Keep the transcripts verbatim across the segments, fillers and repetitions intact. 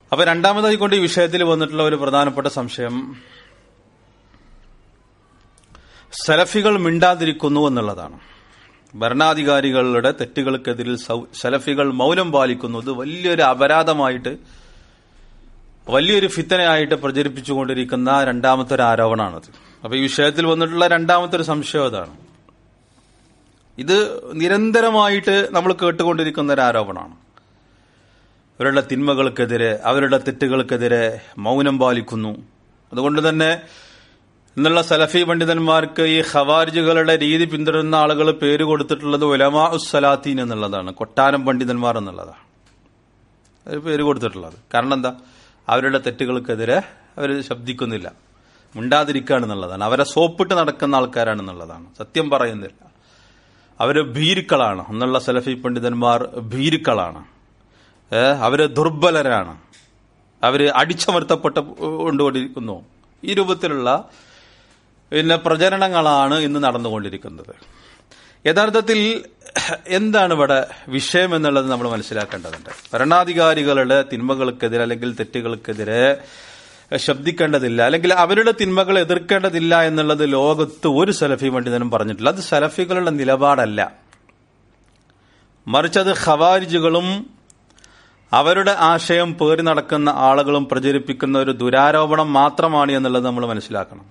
അപ്പൊ രണ്ടാമതായി കൊണ്ട് ഈ വിഷയത്തിൽ വന്നിട്ടുള്ള ഒരു പ്രധാനപ്പെട്ട സംശയം സലഫികൾ മിണ്ടാതിരിക്കുന്നു എന്നുള്ളതാണ്. ഭരണാധികാരികളുടെ തെറ്റുകൾക്കെതിരിൽ സലഫികൾ മൗനം പാലിക്കുന്നത് വലിയൊരു അപരാധമായിട്ട്, വലിയൊരു ഫിത്തനയായിട്ട് പ്രചരിപ്പിച്ചുകൊണ്ടിരിക്കുന്ന രണ്ടാമത്തെ ഒരു ആരോപണമാണത്. അപ്പൊ ഈ വിഷയത്തിൽ വന്നിട്ടുള്ള രണ്ടാമത്തെ ഒരു സംശയം അതാണ്. ഇത് നിരന്തരമായിട്ട് നമ്മൾ കേട്ടുകൊണ്ടിരിക്കുന്ന ഒരു ആരോപണമാണ്. അവരുടെ തിന്മകൾക്കെതിരെ, അവരുടെ തെറ്റുകൾക്കെതിരെ മൗനം പാലിക്കുന്നു. അതുകൊണ്ട് തന്നെ ഇന്നുള്ള സലഫി പണ്ഡിതന്മാർക്ക് ഈ ഖവാരിജുകളുടെ രീതി പിന്തുടരുന്ന ആളുകൾ പേര് കൊടുത്തിട്ടുള്ളത് ഉലമാ ഉസ്സലാത്തീൻ എന്നുള്ളതാണ്, കൊട്ടാരം പണ്ഡിതന്മാർ എന്നുള്ളതാണ് അവർ പേര് കൊടുത്തിട്ടുള്ളത്. കാരണം എന്താ? അവരുടെ തെറ്റുകൾക്കെതിരെ അവർ ശബ്ദിക്കുന്നില്ല, മിണ്ടാതിരിക്കുകയാണെന്നുള്ളതാണ്. അവരെ സോപ്പിട്ട് നടക്കുന്ന ആൾക്കാരാണെന്നുള്ളതാണ്. സത്യം പറയുന്നില്ല. അവര് ഭീരുക്കളാണ് എന്നുള്ള സലഫി പണ്ഡിതന്മാർ ഭീരുക്കളാണ്. ഏഹ് അവര് ദുർബലരാണ്, അവര് അടിച്ചമർത്തപ്പെട്ട് കൊണ്ടുകൊണ്ടിരിക്കുന്നു. ഈ രൂപത്തിലുള്ള പിന്നെ പ്രചരണങ്ങളാണ് ഇന്ന് നടന്നുകൊണ്ടിരിക്കുന്നത്. യഥാർത്ഥത്തിൽ എന്താണ് ഇവിടെ വിഷയം എന്നുള്ളത് നമ്മൾ മനസ്സിലാക്കേണ്ടതുണ്ട്. ഭരണാധികാരികളുടെ തിന്മകൾക്കെതിരെ അല്ലെങ്കിൽ തെറ്റുകൾക്കെതിരെ ശബ്ദിക്കേണ്ടതില്ല, അല്ലെങ്കിൽ അവരുടെ തിന്മകൾ എതിർക്കേണ്ടതില്ല എന്നുള്ളത് ലോകത്ത് ഒരു സലഫി പണ്ഡിതനും പറഞ്ഞിട്ടില്ല. അത് സലഫികളുടെ നിലപാടല്ല. മറിച്ച് അത് ഖവാരിജുകളും അവരുടെ ആശയം പേറി നടക്കുന്ന ആളുകളും പ്രചരിപ്പിക്കുന്ന ഒരു ദുരാരോപണം മാത്രമാണ് എന്നുള്ളത് നമ്മൾ മനസ്സിലാക്കണം.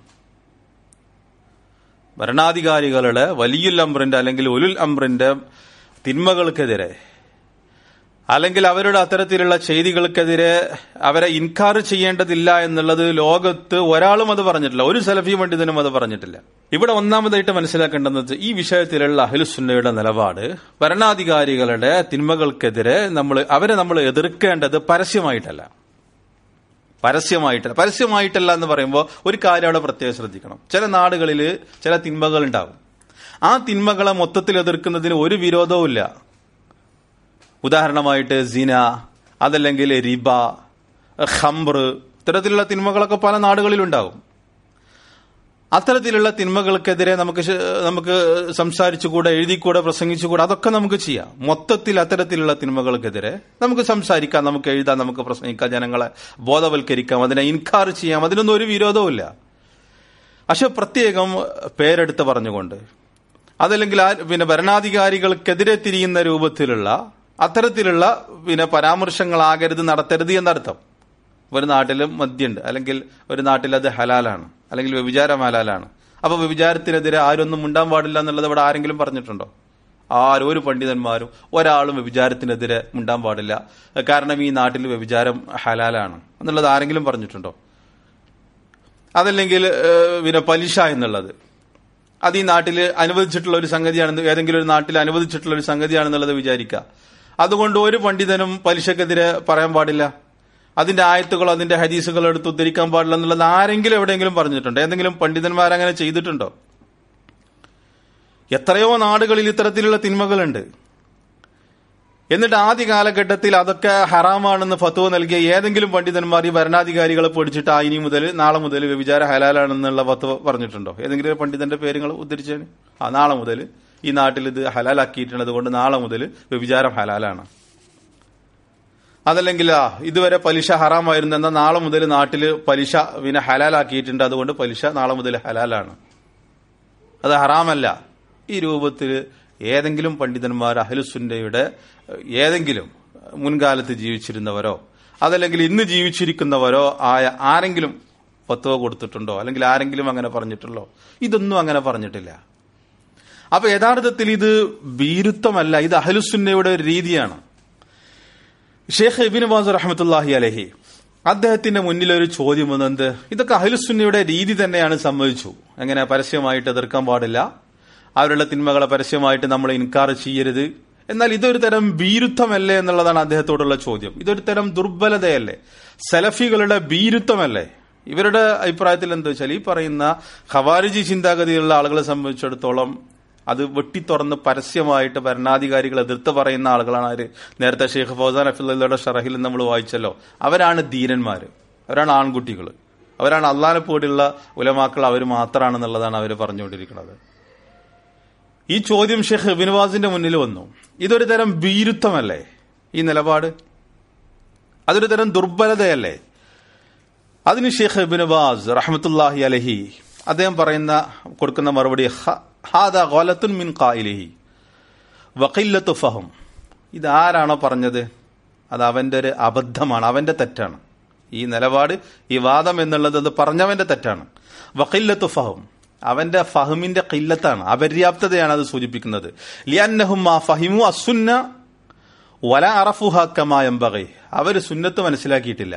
ഭരണാധികാരികളുടെ വലിയുൽ അംറിന്റെ അല്ലെങ്കിൽ ഉലുൽ അംറിന്റെ തിന്മകൾക്കെതിരെ അല്ലെങ്കിൽ അവരുടെ അത്തരത്തിലുള്ള ചെയ്തികൾക്കെതിരെ അവരെ ഇൻകാർ ചെയ്യേണ്ടതില്ല എന്നുള്ളത് ലോകത്ത് ഒരാളും അത് പറഞ്ഞിട്ടില്ല, ഒരു സലഫി പണ്ഡിതനും അത് പറഞ്ഞിട്ടില്ല. ഇവിടെ ഒന്നാമതായിട്ട് മനസ്സിലാക്കേണ്ടത് ഈ വിഷയത്തിലുള്ള അഹ്ലുസുന്നയുടെ നിലപാട് ഭരണാധികാരികളുടെ തിന്മകൾക്കെതിരെ നമ്മൾ അവരെ നമ്മൾ എതിർക്കേണ്ടത് പരസ്യമായിട്ടല്ല. പരസ്യമായിട്ടല്ല പരസ്യമായിട്ടല്ല എന്ന് പറയുമ്പോൾ ഒരു കാര്യം അവിടെ പ്രത്യേകം ശ്രദ്ധിക്കണം. ചില നാടുകളിൽ ചില തിന്മകൾ ഉണ്ടാവും. ആ തിന്മകളെ മൊത്തത്തിൽ എതിർക്കുന്നതിന് ഒരു വിരോധവും ഇല്ല. ഉദാഹരണമായിട്ട് സിന, അതല്ലെങ്കിൽ റിബ, ഖംർ, ഇത്തരത്തിലുള്ള തിന്മകളൊക്കെ പല നാടുകളിലുണ്ടാകും. അത്തരത്തിലുള്ള തിന്മകൾക്കെതിരെ നമുക്ക് നമുക്ക് സംസാരിച്ചുകൂടെ, എഴുതിക്കൂടെ, പ്രസംഗിച്ചുകൂടെ, അതൊക്കെ നമുക്ക് ചെയ്യാം. മൊത്തത്തിൽ അത്തരത്തിലുള്ള തിന്മകൾക്കെതിരെ നമുക്ക് സംസാരിക്കാം, നമുക്ക് എഴുതാം, നമുക്ക് പ്രസംഗിക്കാം, ജനങ്ങളെ ബോധവൽക്കരിക്കാം, അതിനെ ഇൻകാർ ചെയ്യാം. അതിനൊന്നും ഒരു വിരോധവും ഇല്ല. പക്ഷെ പ്രത്യേകം പേരെടുത്ത് പറഞ്ഞുകൊണ്ട്, അതല്ലെങ്കിൽ പിന്നെ ഭരണാധികാരികൾക്കെതിരെ തിരിയുന്ന രൂപത്തിലുള്ള അത്തരത്തിലുള്ള പിന്നെ പരാമർശങ്ങളാകരുത്, നടത്തരുത് എന്നർത്ഥം. ഒരു നാട്ടിൽ മദ്യമുണ്ട്, അല്ലെങ്കിൽ ഒരു നാട്ടിൽ അത് ഹലാലാണ്, അല്ലെങ്കിൽ വ്യഭിചാരം ഹലാലാണ്. അപ്പൊ വ്യഭിചാരത്തിനെതിരെ ആരൊന്നും മുണ്ടാൻ പാടില്ല എന്നുള്ളത് ഇവിടെ ആരെങ്കിലും പറഞ്ഞിട്ടുണ്ടോ? ആരും ഒരു പണ്ഡിതന്മാരും ഒരാളും വ്യഭിചാരത്തിനെതിരെ മുണ്ടാൻ പാടില്ല, കാരണം ഈ നാട്ടിൽ വ്യഭിചാരം ഹലാലാണ് എന്നുള്ളത് ആരെങ്കിലും പറഞ്ഞിട്ടുണ്ടോ? അതല്ലെങ്കിൽ പിന്നെ പലിശ എന്നുള്ളത് അത് ഈ നാട്ടിൽ അനുവദിച്ചിട്ടുള്ള ഒരു സംഗതിയാണെന്ന്, ഏതെങ്കിലും ഒരു നാട്ടിൽ അനുവദിച്ചിട്ടുള്ള ഒരു സംഗതിയാണെന്നുള്ളത് വിചാരിക്കുക. അതുകൊണ്ട് ഒരു പണ്ഡിതനും പലിശക്കെതിരെ പറയാൻ പാടില്ല, അതിന്റെ ആയത്തുകളോ അതിന്റെ ഹദീസുകളോ എടുത്ത് ഉദ്ധരിക്കാൻ പാടില്ല എന്നുള്ളത് ആരെങ്കിലും എവിടെയെങ്കിലും പറഞ്ഞിട്ടുണ്ടോ? ഏതെങ്കിലും പണ്ഡിതന്മാരങ്ങനെ ചെയ്തിട്ടുണ്ടോ? എത്രയോ നാടുകളിൽ ഇത്തരത്തിലുള്ള തിന്മകളുണ്ട്. എന്നിട്ട് ആദ്യ കാലഘട്ടത്തിൽ അതൊക്കെ ഹറാമാണെന്ന് ഫത്വ നൽകിയ ഏതെങ്കിലും പണ്ഡിതന്മാർ ഈ ഭരണാധികാരികളെ പഠിച്ചിട്ട് ആ ഇനി മുതൽ നാളെ മുതൽ വ്യഭിചാര ഹലാലാണെന്നുള്ള ഫത്വ പറഞ്ഞിട്ടുണ്ടോ? ഏതെങ്കിലും ഒരു പണ്ഡിതന്റെ പേരുകൾ ഉദ്ധരിച്ചാണ് ആ നാളെ മുതൽ ഈ നാട്ടിൽ ഇത് ഹലാലാക്കിയിട്ടുണ്ട്, അതുകൊണ്ട് നാളെ മുതൽ വ്യഭിചാരം ഹലാലാണ്. അതല്ലെങ്കിൽ ആ ഇതുവരെ പലിശ ഹറാമായിരുന്നു, എന്നാൽ നാളെ മുതൽ നാട്ടിൽ പലിശ പിന്നെ ഹലാലാക്കിയിട്ടുണ്ട്, അതുകൊണ്ട് പലിശ നാളെ മുതൽ ഹലാലാണ്, അത് ഹറാമല്ല. ഈ രൂപത്തിൽ ഏതെങ്കിലും പണ്ഡിതന്മാർ അഹ്ലുസുന്നയുടെ ഏതെങ്കിലും മുൻകാലത്ത് ജീവിച്ചിരുന്നവരോ അതല്ലെങ്കിൽ ഇന്ന് ജീവിച്ചിരിക്കുന്നവരോ ആയ ആരെങ്കിലും ഫത്വ കൊടുത്തിട്ടുണ്ടോ? അല്ലെങ്കിൽ ആരെങ്കിലും അങ്ങനെ പറഞ്ഞിട്ടുള്ളോ? ഇതൊന്നും അങ്ങനെ പറഞ്ഞിട്ടില്ല. അപ്പൊ യഥാർത്ഥത്തിൽ ഇത് ഭീരുത്വമല്ല, ഇത് അഹ്ലുസുന്നയുടെ ഒരു രീതിയാണ്. ഷെയ്ഖ് ഇബ്നു ബാസ് റഹ്മത്തുള്ളാഹി അലൈഹി അദ്ദേഹത്തിന്റെ മുന്നിൽ ഒരു ചോദ്യം വന്നത്, ഇതൊക്കെ അഹ്ലുസുന്നയുടെ രീതി തന്നെയാണ്, സമ്മതിച്ചു. എങ്ങനെ? പരസ്യമായിട്ട് എതിർക്കാൻ പാടില്ല, അവരുടെ തിന്മകളെ പരസ്യമായിട്ട് നമ്മൾ ഇൻകാർ ചെയ്യരുത്. എന്നാൽ ഇതൊരു തരം ഭീരുത്വമല്ലേ എന്നുള്ളതാണ് അദ്ദേഹത്തോടുള്ള ചോദ്യം. ഇതൊരു തരം ദുർബലതയല്ലേ, സലഫികളുടെ ഭീരുത്വമല്ലേ? ഇവരുടെ അഭിപ്രായത്തിൽ എന്താ വെച്ചാൽ ഈ പറയുന്ന ഖവാരിജി ചിന്താഗതിയുള്ള ആളുകളെ സംബന്ധിച്ചിടത്തോളം അത് വെട്ടിത്തുറന്ന് പരസ്യമായിട്ട് ഭരണാധികാരികൾ എതിർത്ത് പറയുന്ന ആളുകളാണ് ആര്? നേരത്തെ ഷെയ്ഖ് ഫൗസാൻ ഹഫിളുള്ളയുടെ ഷറഹിൽ നമ്മൾ വായിച്ചല്ലോ, അവരാണ് ധീരന്മാര്, അവരാണ് ആൺകുട്ടികൾ, അവരാണ് അള്ളാഹിനെ പോലുള്ള ഉലമാക്കൾ, അവർ മാത്രമാണെന്നുള്ളതാണ് അവർ പറഞ്ഞുകൊണ്ടിരിക്കുന്നത്. ഈ ചോദ്യം ഷെയ്ഖ് ഇബ്നു ബാസിന്റെ മുന്നിൽ വന്നു. ഇതൊരു തരം ഭീരുത്വമല്ലേ ഈ നിലപാട്? അതൊരു തരം ദുർബലതയല്ലേ? അതിന് ഷെയ്ഖ് ഇബ്നു ബാസ് റഹ്മത്തുള്ളാഹി അലൈഹി അദ്ദേഹം പറയുന്ന കൊടുക്കുന്ന മറുപടി, ഹാദാ ഗലത്തുൻ മിൻ ഖായിലിഹി വഖില്ലത്തു ഫഹം. ഇതാരാണോ പറഞ്ഞത് അത് അവന്റെ ഒരു അബദ്ധമാണ്, അവന്റെ തെറ്റാണ്. ഈ നിലപാട്, ഈ വാദം എന്നുള്ളത് അത് പറഞ്ഞവന്റെ തെറ്റാണ്. വഖില്ലത്തു ഫഹം, അവന്റെ ഫഹമിന്റെ ഖില്ലത്താണ്, അപര്യാപ്തതയാണ് അത് സൂചിപ്പിക്കുന്നത്. ലിഅന്നഹും മാ ഫഹിമു അസ്സുന്ന വലാ അറഫുഹാ കമാ യംബഗി. അവർ സുന്നത്ത് മനസ്സിലാക്കിയിട്ടില്ല,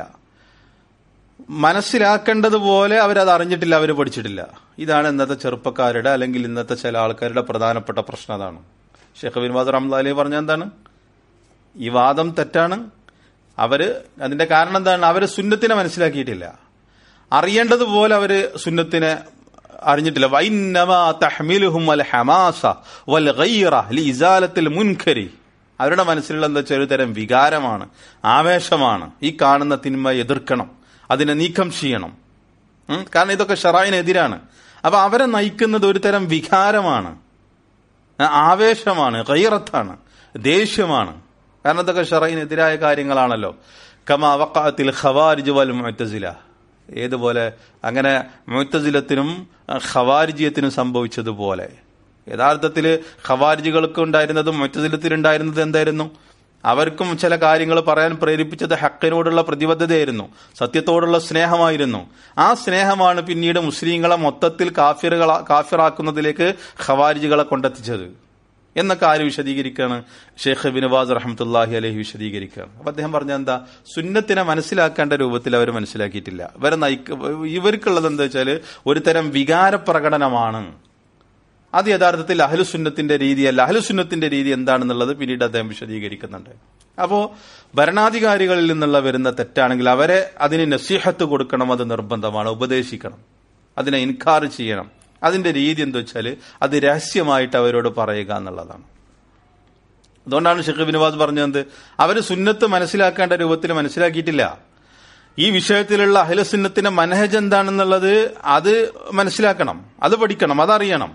മനസ്സിലാക്കേണ്ടതുപോലെ അവരത് അറിഞ്ഞിട്ടില്ല, അവർ പഠിച്ചിട്ടില്ല. ഇതാണ് ഇന്നത്തെ ചെറുപ്പക്കാരുടെ അല്ലെങ്കിൽ ഇന്നത്തെ ചില ആൾക്കാരുടെ പ്രധാനപ്പെട്ട പ്രശ്നം. അതാണ് ഷെയ്ഖ് ഇബ്നു ബാസ് റഹ്മത്തുള്ളാഹി അലൈഹി പറഞ്ഞ എന്താണ്, ഈ വാദം തെറ്റാണ്. അവര് അതിന്റെ കാരണം എന്താണ്, അവര് സുന്നത്തിനെ മനസ്സിലാക്കിയിട്ടില്ല, അറിയേണ്ടതുപോലെ അവര് സുന്നത്തിനെ അറിഞ്ഞിട്ടില്ല. വഇന്നമാ തഹ്മിലുഹും അൽ ഹമാസ വൽ ഗൈറ ലിഇസാലത്തിൽ മുൻകരി. അവരുടെ മനസ്സിലുള്ള എന്താ വെച്ചാൽ ഒരു തരം വികാരമാണ്, ആവേശമാണ്. ഈ കാണുന്ന തിന്മ എതിർക്കണം, അതിനെ നീക്കം ചെയ്യണം. കാരണം ഇതൊക്കെ ശറഅിനെതിരാണ്. അപ്പൊ അവരെ നയിക്കുന്നത് ഒരു തരം വികാരമാണ്, ആവേശമാണ്, ഗൈറത്താണ്, ദേഷ്യമാണ്. കാരണം ഇതൊക്കെ ശറഅിനെതിരായ കാര്യങ്ങളാണല്ലോ. കമാ വഖഅത്തിൽ ഖവാരിജ് വൽ മുഅ്തസില. ഏതുപോലെ അങ്ങനെ മുഅ്തസിലത്തിനും ഖവാരിജിയത്തിനും സംഭവിച്ചതുപോലെ. യഥാർത്ഥത്തിൽ ഖവാരിജികൾക്ക് ഉണ്ടായിരുന്നതും മുഅ്തസിലത്തിനുണ്ടായിരുന്നത് എന്തായിരുന്നു? അവർക്കും ചില കാര്യങ്ങൾ പറയാൻ പ്രേരിപ്പിച്ചത് ഹക്കിനോടുള്ള പ്രതിബദ്ധതയായിരുന്നു, സത്യത്തോടുള്ള സ്നേഹമായിരുന്നു. ആ സ്നേഹമാണ് പിന്നീട് മുസ്ലിങ്ങളെ മൊത്തത്തിൽ കാഫിറുകള കാഫിറാക്കുന്നതിലേക്ക് ഖവാരിജികളെ കൊണ്ടെത്തിച്ചത് എന്നൊക്കെ ആര് വിശദീകരിക്കുകയാണ്? ഷെയ്ഖ് ഇബ്നു ബാസ് റഹ്മത്തുള്ളാഹി അലൈഹി വിശദീകരിക്കുകയാണ്. അപ്പൊ അദ്ദേഹം പറഞ്ഞ എന്താ, സുന്നത്തിനെ മനസ്സിലാക്കേണ്ട രൂപത്തിൽ അവർ മനസ്സിലാക്കിയിട്ടില്ല. ഇവരെ നയിക്ക ഇവർക്കുള്ളത് എന്താ വെച്ചാല് ഒരു തരം വികാര പ്രകടനമാണ്. അത് യഥാർത്ഥത്തിൽ അഹ്ലുസുന്നത്തിന്റെ രീതിയല്ല. അഹ്ലുസുന്നത്തിന്റെ രീതി എന്താണെന്നുള്ളത് പിന്നീട് അദ്ദേഹം വിശദീകരിക്കുന്നുണ്ട്. അപ്പോ ഭരണാധികാരികളിൽ നിന്നുള്ള വരുന്ന തെറ്റാണെങ്കിൽ അവരെ അതിന് നസീഹത്ത് കൊടുക്കണം, അത് നിർബന്ധമാണ്. ഉപദേശിക്കണം, അതിനെ ഇൻകാർ ചെയ്യണം. അതിന്റെ രീതി എന്താ വെച്ചാൽ അത് രഹസ്യമായിട്ട് അവരോട് പറയുക എന്നുള്ളതാണ്. അതുകൊണ്ടാണ് ഷെയ്ഖ് ഇബ്നു ബാസ് പറഞ്ഞത്, അവര് സുന്നത്ത് മനസ്സിലാക്കേണ്ട രൂപത്തിൽ മനസ്സിലാക്കിയിട്ടില്ല. ഈ വിഷയത്തിലുള്ള അഹ്ലുസുന്നത്തിന്റെ മനഹജ് എന്താണെന്നുള്ളത് അത് മനസ്സിലാക്കണം, അത് പഠിക്കണം, അതറിയണം.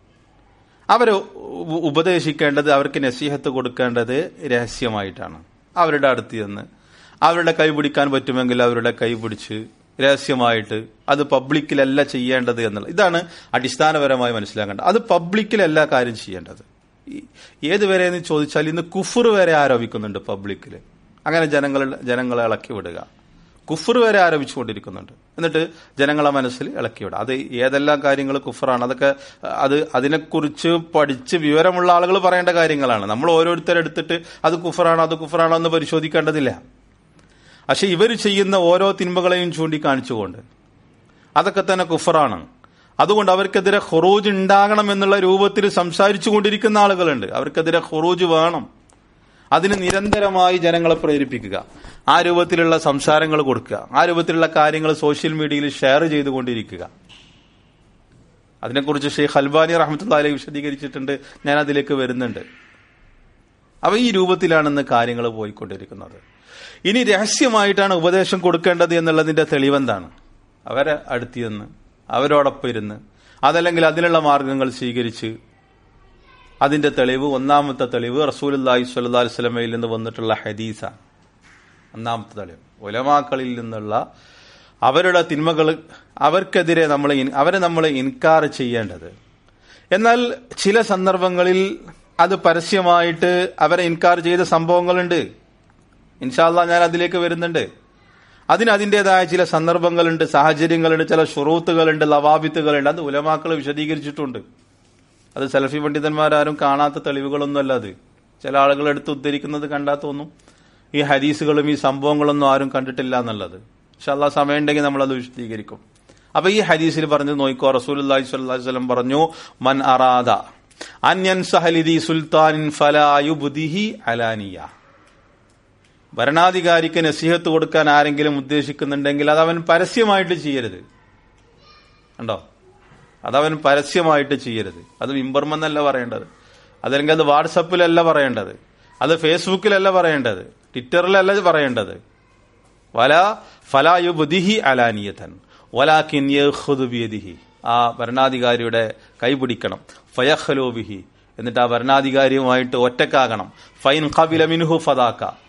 അവരെ ഉപദേശിക്കേണ്ടത്, അവർക്ക് നസീഹത്ത് കൊടുക്കേണ്ടത് രഹസ്യമായിട്ടാണ്. അവരുടെ അടുത്ത് ചെന്ന് അവരുടെ കൈ പിടിക്കാൻ പറ്റുമെങ്കിൽ അവരുടെ കൈ പിടിച്ച് രഹസ്യമായിട്ട്, അത് പബ്ലിക്കിലല്ല ചെയ്യേണ്ടത് എന്നുള്ളത്. ഇതാണ് അടിസ്ഥാനപരമായി മനസ്സിലാക്കേണ്ടത്. അത് പബ്ലിക്കിലല്ല കാര്യം ചെയ്യേണ്ടത്. ഏതുവരെ എന്ന് ചോദിച്ചാൽ ഇന്ന് കുഫർ വരെ ആരോപിക്കുന്നുണ്ട് പബ്ലിക്കിൽ. അങ്ങനെ ജനങ്ങൾ ജനങ്ങളെ ഇളക്കി വിടുക, കുഫർ വരെ ആരോപിച്ചുകൊണ്ടിരിക്കുന്നുണ്ട്. എന്നിട്ട് ജനങ്ങളെ മനസ്സിൽ ഇളക്കി വിടുക. അത് ഏതെല്ലാം കാര്യങ്ങൾ കുഫറാണ്, അതൊക്കെ അത് അതിനെക്കുറിച്ച് പഠിച്ച് വിവരമുള്ള ആളുകൾ പറയേണ്ട കാര്യങ്ങളാണ്. നമ്മൾ ഓരോരുത്തരെടുത്തിട്ട് അത് കുഫറാണോ അത് കുഫറാണോ എന്ന് പരിശോധിക്കേണ്ടതില്ല. പക്ഷെ ഇവർ ചെയ്യുന്ന ഓരോ തിന്മകളെയും ചൂണ്ടിക്കാണിച്ചുകൊണ്ട് അതൊക്കെ തന്നെ കുഫറാണ്, അതുകൊണ്ട് അവർക്കെതിരെ ഖുറൂജ് ഉണ്ടാകണം എന്നുള്ള രൂപത്തിൽ സംസാരിച്ചു കൊണ്ടിരിക്കുന്ന ആളുകളുണ്ട്. അവർക്കെതിരെ ഖുറൂജ് വേണം, അതിന് നിരന്തരമായി ജനങ്ങളെ പ്രേരിപ്പിക്കുക, ആ രൂപത്തിലുള്ള സംസാരങ്ങൾ കൊടുക്കുക, ആ രൂപത്തിലുള്ള കാര്യങ്ങൾ സോഷ്യൽ മീഡിയയിൽ ഷെയർ ചെയ്തുകൊണ്ടിരിക്കുക. അതിനെക്കുറിച്ച് ഷെയ്ഖ് അൽബാനി റഹ്മത്തുള്ളാഹി അലൈഹി വിശദീകരിച്ചിട്ടുണ്ട്, ഞാൻ അതിലേക്ക് വരുന്നുണ്ട്. അപ്പൊ ഈ രൂപത്തിലാണെന്ന് കാര്യങ്ങൾ പോയിക്കൊണ്ടിരിക്കുന്നത്. ഇനി രഹസ്യമായിട്ടാണ് ഉപദേശം കൊടുക്കേണ്ടത് എന്നുള്ളതിന്റെ തെളിവെന്താണ്? അവരെ അടുത്തിരുന്ന് അവരോടൊപ്പം ഇരുന്ന്, അതല്ലെങ്കിൽ അതിനുള്ള മാർഗങ്ങൾ സ്വീകരിച്ച്. അതിന്റെ തെളിവ്, ഒന്നാമത്തെ തെളിവ് റസൂലുള്ളാഹി സ്വല്ലല്ലാഹു അലൈഹി വസല്ലമയിൽ നിന്ന് വന്നിട്ടുള്ള ഹദീസാണ്. ഒന്നാമത്തെ തെളിവ് ഉലമാക്കളിൽ നിന്നുള്ള അവരുടെ തിന്മകൾ, അവർക്കെതിരെ നമ്മൾ അവരെ നമ്മൾ ഇൻകാർ ചെയ്യേണ്ടത്. എന്നാൽ ചില സന്ദർഭങ്ങളിൽ അത് പരസ്യമായിട്ട് അവരെ ഇൻകാർ ചെയ്ത സംഭവങ്ങളുണ്ട്. ഇൻഷാ അല്ലാഹ് ഞാൻ അതിലേക്ക് വരുന്നുണ്ട്. അതിന് അതിൻ്റെതായ ചില സന്ദർഭങ്ങളുണ്ട്, സാഹചര്യങ്ങളുണ്ട്, ചില ഷുറൂത്തുകളുണ്ട്, ലവാബിത്തുകളുണ്ട്. അത് ഉലമാക്കൾ വിശദീകരിച്ചിട്ടുണ്ട്. അത് സലഫി പണ്ഡിതന്മാരാരും കാണാത്ത തെളിവുകളൊന്നുമല്ല. അത് ചില ആളുകൾ എടുത്ത് ഉദ്ധരിക്കുന്നത് കണ്ടാൽ തോന്നും ഈ ഹദീസുകളും ഈ സംഭവങ്ങളൊന്നും ആരും കണ്ടിട്ടില്ല എന്നുള്ളത്. ഇൻഷാ അല്ലാഹ് സമയം ഉണ്ടെങ്കിൽ നമ്മളത് വിശദീകരിക്കും. അപ്പൊ ഈ ഹദീസിൽ പറഞ്ഞു നോക്കിക്കോ, റസൂലുള്ളാഹി സ്വല്ലല്ലാഹു അലൈഹി വസല്ലം പറഞ്ഞു, മൻ അറാദ അൻ യൻസഹ ലിദി സുൽത്താനിൻ ഫലാ യുബ്ദിഹി അലാനിയ. ഭരണാധികാരിക്ക് നസീഹത്ത് കൊടുക്കാൻ ആരെങ്കിലും ഉദ്ദേശിക്കുന്നുണ്ടെങ്കിൽ അതവൻ പരസ്യമായിട്ട് ചെയ്യരുത്. കണ്ടോ, അതവൻ പരസ്യമായിട്ട് ചെയ്യരുത്. അത് മിമ്പർമെന്നല്ല പറയേണ്ടത്, അതല്ലെങ്കിൽ അത് വാട്സപ്പിലല്ല പറയേണ്ടത്, അത് ഫേസ്ബുക്കിലല്ല പറയേണ്ടത്, ട്വിറ്ററിലല്ല പറയേണ്ടത്. വലാ ഫലാ യുബ്ദിഹി അലാനിയതൻ വലാകിൻ യഖുദു ബിയദിഹി. ആ ഭരണാധികാരിയുടെ കൈ പിടിക്കണം. ഫയഖ്ലു ബിഹി, എന്നിട്ട് ആ ഭരണാധികാരിയുമായിട്ട് ഒറ്റക്കാകണം. ഫൈൻ ഖബില മിൻഹു ഫദാക.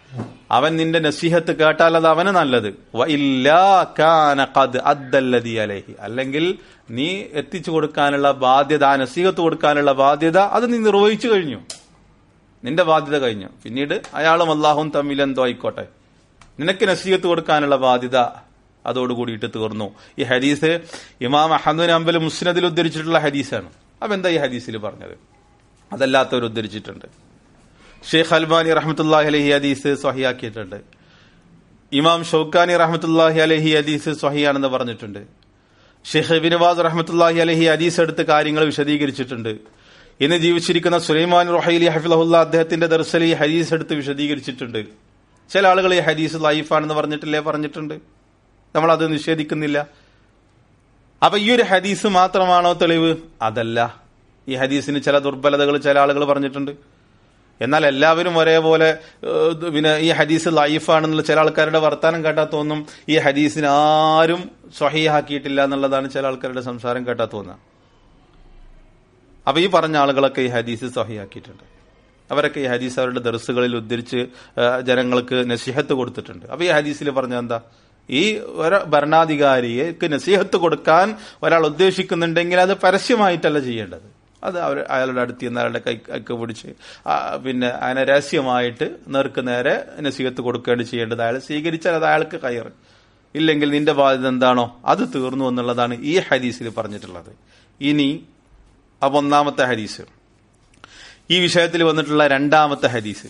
അവൻ നിന്റെ നസീഹത്ത് കേട്ടാൽ അത് അവന് നല്ലത്. വഇല്ലാ കാന ഖദ് അദ്ദല്ലദി അലൈഹി, അല്ലെങ്കിൽ നീ എത്തിച്ചു കൊടുക്കാനുള്ള ബാധ്യത, ആ നസീഹത്ത് കൊടുക്കാനുള്ള ബാധ്യത അത് നീ നിർവഹിച്ചു കഴിഞ്ഞു, നിന്റെ ബാധ്യത കഴിഞ്ഞു. പിന്നീട് അയാളും അള്ളാഹും തമ്മിൽ എന്തോ ആയിക്കോട്ടെ, നിനക്ക് നസീഹത്ത് കൊടുക്കാനുള്ള ബാധ്യത അതോടുകൂടിയിട്ട് തീർന്നു. ഈ ഹദീസ് ഇമാം അഹ്മദ് ബിൻ ഹംബൽ മുസ്നദിൽ ഉദ്ധരിച്ചിട്ടുള്ള ഹദീസാണ്. അപ്പൊ എന്താ ഈ ഹദീസിൽ പറഞ്ഞത്? അതല്ലാത്തവർ ഉദ്ധരിച്ചിട്ടുണ്ട്. ഷെയ്ഖ് അൽബാനി റഹ്മത്തുള്ളാഹി അലൈഹി ഹദീസ് സ്വഹിയാക്കിയിട്ടുണ്ട്. ഇമാം ഷൗക്കാനി റഹ്മത്തുള്ളാഹി അലൈഹി ഹദീസ് സ്വഹിയാണെന്ന് പറഞ്ഞിട്ടുണ്ട്. ഷെയ്ഖ് ഇബ്നു ബാസ് റഹ്മത്തുള്ളാഹി അലൈഹി ഹദീസ് എടുത്ത് കാര്യങ്ങൾ വിശദീകരിച്ചിട്ടുണ്ട്. ഇന്ന് ജീവിച്ചിരിക്കുന്ന സുലൈമാൻ റുഹൈലി ഹഫിളഹുല്ലാ അദ്ദേഹത്തിന്റെ ദർസിൽ ഈ ഹദീസ് എടുത്ത് വിശദീകരിച്ചിട്ടുണ്ട്. ചില ആളുകൾ ഈ ഹദീസ് ലൈഫാണെന്ന് പറഞ്ഞിട്ടില്ലേ, പറഞ്ഞിട്ടുണ്ട്. നമ്മളത് നിഷേധിക്കുന്നില്ല. അപ്പൊ ഈ ഒരു ഹദീസ് മാത്രമാണോ തെളിവ്? അതല്ല. ഈ ഹദീസിന് ചില ദുർബലതകൾ ചില ആളുകൾ പറഞ്ഞിട്ടുണ്ട്. എന്നാൽ എല്ലാവരും ഒരേപോലെ പിന്നെ ഈ ഹദീസ് ലൈഫാണെന്നുള്ള ചില ആൾക്കാരുടെ വർത്താനം കേട്ടാ തോന്നും ഈ ഹദീസിന് ആരും സ്വഹീഹാക്കിയിട്ടില്ല എന്നുള്ളതാണ് ചില ആൾക്കാരുടെ സംസാരം കേട്ടാ തോന്നുക. അപ്പൊ ഈ പറഞ്ഞ ആളുകളൊക്കെ ഈ ഹദീസ് സ്വഹീഹാക്കിയിട്ടുണ്ട്. അവരൊക്കെ ഈ ഹദീസ് അവരുടെ ദർസുകളിൽ ഉദ്ധരിച്ച് ജനങ്ങൾക്ക് നസീഹത്ത് കൊടുത്തിട്ടുണ്ട്. അപ്പൊ ഈ ഹദീസിൽ പറഞ്ഞ എന്താ? ഈ ഒരു ഭരണാധികാരിക്ക് നസീഹത്ത് കൊടുക്കാൻ ഒരാൾ ഉദ്ദേശിക്കുന്നുണ്ടെങ്കിൽ അത് പരസ്യമായിട്ടല്ല ചെയ്യേണ്ടത്. അത് അവർ അയാളുടെ അടുത്ത് നിന്ന് അയാളുടെ കൈ കൈക്ക് പിടിച്ച് പിന്നെ അതിനെ രഹസ്യമായിട്ട് നേർക്ക് നേരെ നസീഹത്ത് കൊടുക്കേണ്ടി ചെയ്യേണ്ടത്. അയാൾ സ്വീകരിച്ചാൽ അത് അയാൾക്ക് കയറ്, ഇല്ലെങ്കിൽ നിന്റെ ബാധ്യത എന്താണോ അത് തീർന്നു എന്നുള്ളതാണ് ഈ ഹദീസിൽ പറഞ്ഞിട്ടുള്ളത്. ഇനി അപ്പൊ ഒന്നാമത്തെ ഹദീസ്, ഈ വിഷയത്തിൽ വന്നിട്ടുള്ള രണ്ടാമത്തെ ഹദീസ്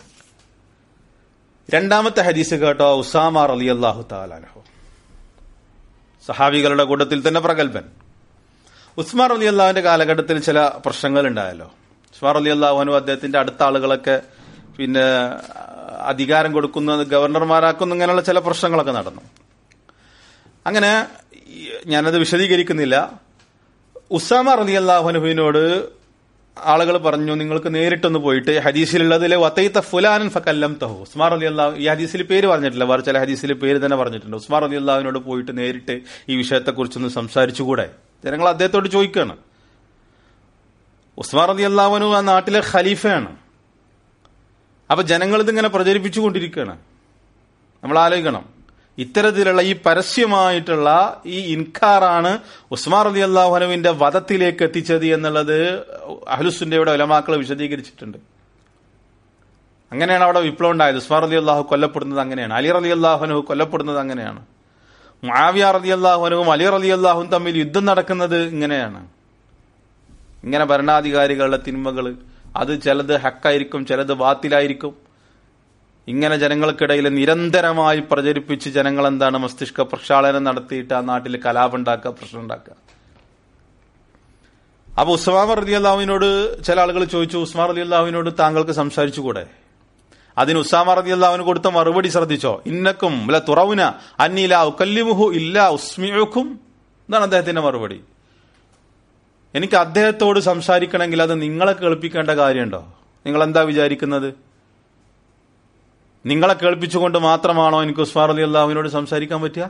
രണ്ടാമത്തെ ഹദീസ് കേട്ടോ, ഉസാമ റളിയല്ലാഹു തആല അൻഹു, സഹാബികളുടെ കൂട്ടത്തിൽ തന്നെ പ്രഗൽഭൻ. ഉസ്മാൻ റളിയല്ലാഹുവിന്റെ കാലഘട്ടത്തിൽ ചില പ്രശ്നങ്ങൾ ഉണ്ടായല്ലോ. ഉസ്മാൻ റളിയല്ലാഹു അൻഹു അദ്ദേഹത്തിന്റെ അടുത്ത ആളുകളൊക്കെ പിന്നെ അധികാരം കൊടുക്കുന്ന, ഗവർണർമാരാക്കുന്ന, ഇങ്ങനെയുള്ള ചില പ്രശ്നങ്ങളൊക്കെ നടന്നു. അങ്ങനെ ഞാനത് വിശദീകരിക്കുന്നില്ല. ഉസാമ റളിയല്ലാഹു അൻഹുവിനോട് ആളുകൾ പറഞ്ഞു, നിങ്ങൾക്ക് നേരിട്ടൊന്ന് പോയിട്ട് ഹദീസിലുള്ളതിലെ വതൈത ഫുലാനൻ ഫകല്ലംതഹു, ഉസ്മാൻ റളിയല്ലാഹു, ഈ ഹദീസിൽ പേര് പറഞ്ഞിട്ടില്ല, വേറെ ചില ഹദീസിൽ പേര് തന്നെ പറഞ്ഞിട്ടുണ്ട്. ഉസ്മാൻ റളിയല്ലാഹുവിനോട് പോയിട്ട് നേരിട്ട് ഈ വിഷയത്തെക്കുറിച്ചൊന്ന് സംസാരിച്ചുകൂടെ? ജനങ്ങൾ അദ്ദേഹത്തോട് ചോദിക്കുകയാണ്. ഉസ്മാൻ റളിയല്ലാഹു അൻഹു ആ നാട്ടിലെ ഖലീഫയാണ്. അപ്പൊ ജനങ്ങൾ ഇതിങ്ങനെ പ്രചരിപ്പിച്ചുകൊണ്ടിരിക്കുകയാണ്. നമ്മൾ ആലോചിക്കണം, ഇത്തരത്തിലുള്ള ഈ പരസ്യമായിട്ടുള്ള ഈ ഇൻകാറാണ് ഉസ്മാൻ റളിയല്ലാഹു അൻഹുവിന്റെ വധത്തിലേക്ക് എത്തിച്ചത് എന്നുള്ളത് അഹ്ലുസുന്നയുടെ ഉലമാക്കൾ വിശദീകരിച്ചിട്ടുണ്ട്. അങ്ങനെയാണ് അവിടെ വിപ്ലവം ഉണ്ടായത്. ഉസ്മാൻ റളിയല്ലാഹു കൊല്ലപ്പെടുന്നത് അങ്ങനെയാണ്. അലി റളിയല്ലാഹു അൻഹു കൊല്ലപ്പെടുന്നത് അങ്ങനെയാണ്. മുആവിയ റളിയല്ലാഹു അൻഹുവും അലി റളിയല്ലാഹുവും തമ്മിൽ യുദ്ധം നടക്കുന്നത് ഇങ്ങനെയാണ്. ഇങ്ങനെ ഭരണാധികാരികളുടെ തിന്മകൾ, അത് ചിലത് ഹക്കായിരിക്കും, ചിലത് ബാത്തിലായിരിക്കും. ഇങ്ങനെ ജനങ്ങൾക്കിടയിൽ നിരന്തരമായി പ്രചരിപ്പിച്ച് ജനങ്ങൾ എന്താണ് മസ്തിഷ്ക പ്രക്ഷാളനം നടത്തിയിട്ട് ആ നാട്ടിൽ കലാപം ഉണ്ടാക്കുക, പ്രശ്നം ഉണ്ടാക്കുക. അപ്പൊ ഉസ്മാൻ റളിയല്ലാഹുവിനോട് ചില ആളുകൾ ചോദിച്ചു, ഉസ്മാൻ റളിയല്ലാഹുവിനോട് താങ്കൾക്ക് സംസാരിച്ചുകൂടെ? അതിന് ഉസാമ റളിയല്ലാഹുവിന് കൊടുത്ത മറുപടി ശ്രദ്ധിച്ചോ? ഇന്നക്കും ല തുറൗന അന്നി ലാ ഉകല്ലിമുഹു ഇല്ലാ ഉസ്മിഉകും. എന്നാണ് അദ്ദേഹത്തിന്റെ മറുപടി. എനിക്ക് അദ്ദേഹത്തോട് സംസാരിക്കണമെങ്കിൽ അത് നിങ്ങളെ കേൾപ്പിക്കേണ്ട കാര്യമുണ്ടോ? നിങ്ങൾ എന്താ വിചാരിക്കുന്നത്? നിങ്ങളെ കേൾപ്പിച്ചുകൊണ്ട് മാത്രമാണോ എനിക്ക് ഉസ്മാൻ റളിയല്ലാഹുവിനോട് സംസാരിക്കാൻ പറ്റുക?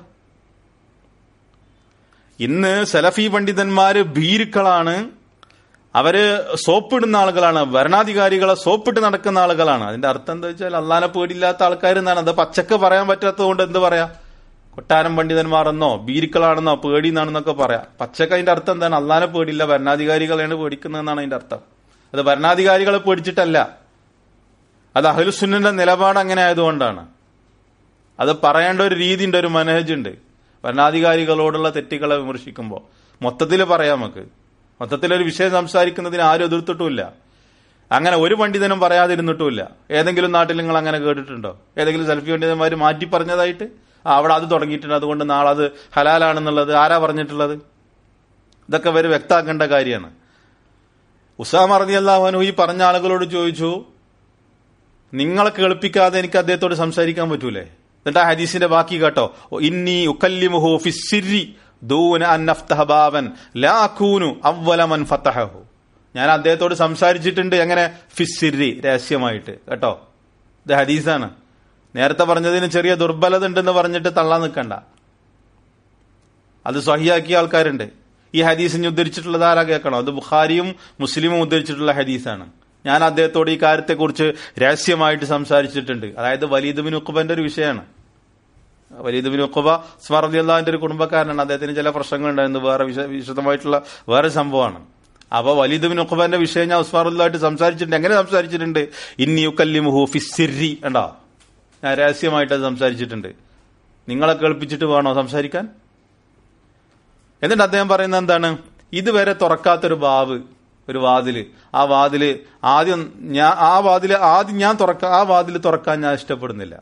ഇന്ന് സലഫി പണ്ഡിതന്മാര് ഭീരുക്കളാണ്, അവര് സോപ്പിടുന്ന ആളുകളാണ്, ഭരണാധികാരികളെ സോപ്പിട്ട് നടക്കുന്ന ആളുകളാണ്. അതിന്റെ അർത്ഥം എന്താ വെച്ചാൽ അള്ളാനെ പേടിയില്ലാത്ത ആൾക്കാർ എന്നാണ്. അത് പച്ചക്ക് പറയാൻ പറ്റാത്തത് കൊണ്ട് എന്ത് പറയാ? കൊട്ടാരം പണ്ഡിതന്മാരെന്നോ ഭീരുക്കളാണെന്നോ പേടിയെന്നാണെന്നൊക്കെ പറയാം. പച്ചക്ക് അതിന്റെ അർത്ഥം എന്താണ്? അള്ളാനെ പേടിയില്ല, ഭരണാധികാരികളെയാണ് പേടിക്കുന്നതെന്നാണ് അതിന്റെ അർത്ഥം. അത് ഭരണാധികാരികളെ പേടിച്ചിട്ടല്ല, അത് അഹ്ലുസുന്നന്റെ നിലപാട് അങ്ങനെ ആയതുകൊണ്ടാണ്. അത് പറയേണ്ട ഒരു രീതിയുണ്ട്, ഒരു മനഹജ് ഉണ്ട്. ഭരണാധികാരികളോടുള്ള തെറ്റുകളെ വിമർശിക്കുമ്പോൾ മൊത്തത്തിൽ പറയാം. നമുക്ക് മൊത്തത്തിലൊരു വിഷയം സംസാരിക്കുന്നതിന് ആരും എതിർത്തിട്ടുമില്ല. അങ്ങനെ ഒരു പണ്ഡിതനും പറയാതിരുന്നിട്ടുമില്ല. ഏതെങ്കിലും നാട്ടിൽ നിങ്ങൾ അങ്ങനെ കേട്ടിട്ടുണ്ടോ? ഏതെങ്കിലും സലഫി പണ്ഡിതന്മാർ മാറ്റി പറഞ്ഞതായിട്ട്? ആ അവിടെ അത് തുടങ്ങിയിട്ടുണ്ട്, അതുകൊണ്ട് നാളെ അത് ഹലാലാണെന്നുള്ളത് ആരാ പറഞ്ഞിട്ടുള്ളത്? ഇതൊക്കെ ഇവർ വ്യക്തമാക്കേണ്ട കാര്യമാണ്. ഉസാമ റളിയല്ലാഹു അൻഹു ഈ പറഞ്ഞ ആളുകളോട് ചോദിച്ചു, നിങ്ങളെ കേൾപ്പിക്കാതെ എനിക്ക് അദ്ദേഹത്തോട് സംസാരിക്കാൻ പറ്റൂലേ? എന്നിട്ട് ആ ഹദീസിന്റെ ബാക്കി കേട്ടോ, ഇന്നി ഉകല്ലിമുഹു ഫിസ്സിരി ദൂന അൻ നഫ്തഹ ബാബൻ ലാ അകൂനു അവ്വല മൻ ഫതഹഹു. ഞാൻ അദ്ദേഹത്തോട് സംസാരിച്ചിട്ടുണ്ട്. എങ്ങനെ? ഫിസ്സിരി, രഹസ്യമായിട്ട്. കേട്ടോ, ഇത് ഹദീസാണ്. നേരത്തെ പറഞ്ഞതിന് ചെറിയ ദുർബലത ഉണ്ടെന്ന് പറഞ്ഞിട്ട് തള്ളാൻ നിൽക്കണ്ട. അത് സ്വഹിയാക്കിയ ആൾക്കാരുണ്ട്. ഈ ഹദീസിന് ഉദ്ധരിച്ചിട്ടുള്ളത് ആരാ കേൾക്കണോ? അത് ബുഖാരിയും മുസ്ലിമും ഉദ്ധരിച്ചിട്ടുള്ള ഹദീസാണ്. ഞാൻ അദ്ദേഹത്തോട് ഈ കാര്യത്തെക്കുറിച്ച് രഹസ്യമായിട്ട് സംസാരിച്ചിട്ടുണ്ട്. അതായത് വലീദ് ബിൻ ഉഖ്ബന്റെ ഒരു വിഷയമാണ്. വലീദ് ബിൻ ഉഖ്ബ ഉസ്മാൻ റളിയല്ലാഹുവിന്റെ ഒരു കുടുംബക്കാരനാണ്. അദ്ദേഹത്തിന് ചില പ്രശ്നങ്ങൾ ഉണ്ടായിരുന്നു. വേറെ വിശദമായിട്ടുള്ള വേറെ സംഭവമാണ്. അപ്പൊ വലീദ് ബിൻ ഉഖ്ബന്റെ വിഷയം ഞാൻ ഉസ്മാൻ റളിയല്ലാഹുവായിട്ട് സംസാരിച്ചിട്ടുണ്ട്. എങ്ങനെ സംസാരിച്ചിട്ടുണ്ട്? ഇന്നി യുകല്ലിമുഹു ഫിസ്സിരി, കണ്ടോ, ഞാൻ രഹസ്യമായിട്ട് അത് സംസാരിച്ചിട്ടുണ്ട്. നിങ്ങളെ കേൾപ്പിച്ചിട്ട് വേണോ സംസാരിക്കാൻ? എന്നിട്ട് അദ്ദേഹം പറയുന്നത് എന്താണ്? ഇതുവരെ തുറക്കാത്തൊരു ബാവ്, ഒരു വാതില്, ആ വാതില് ആദ്യം ഞാൻ ആ വാതില് ആദ്യം ഞാൻ തുറക്ക ആ വാതില് തുറക്കാൻ ഞാൻ ഇഷ്ടപ്പെടുന്നില്ല.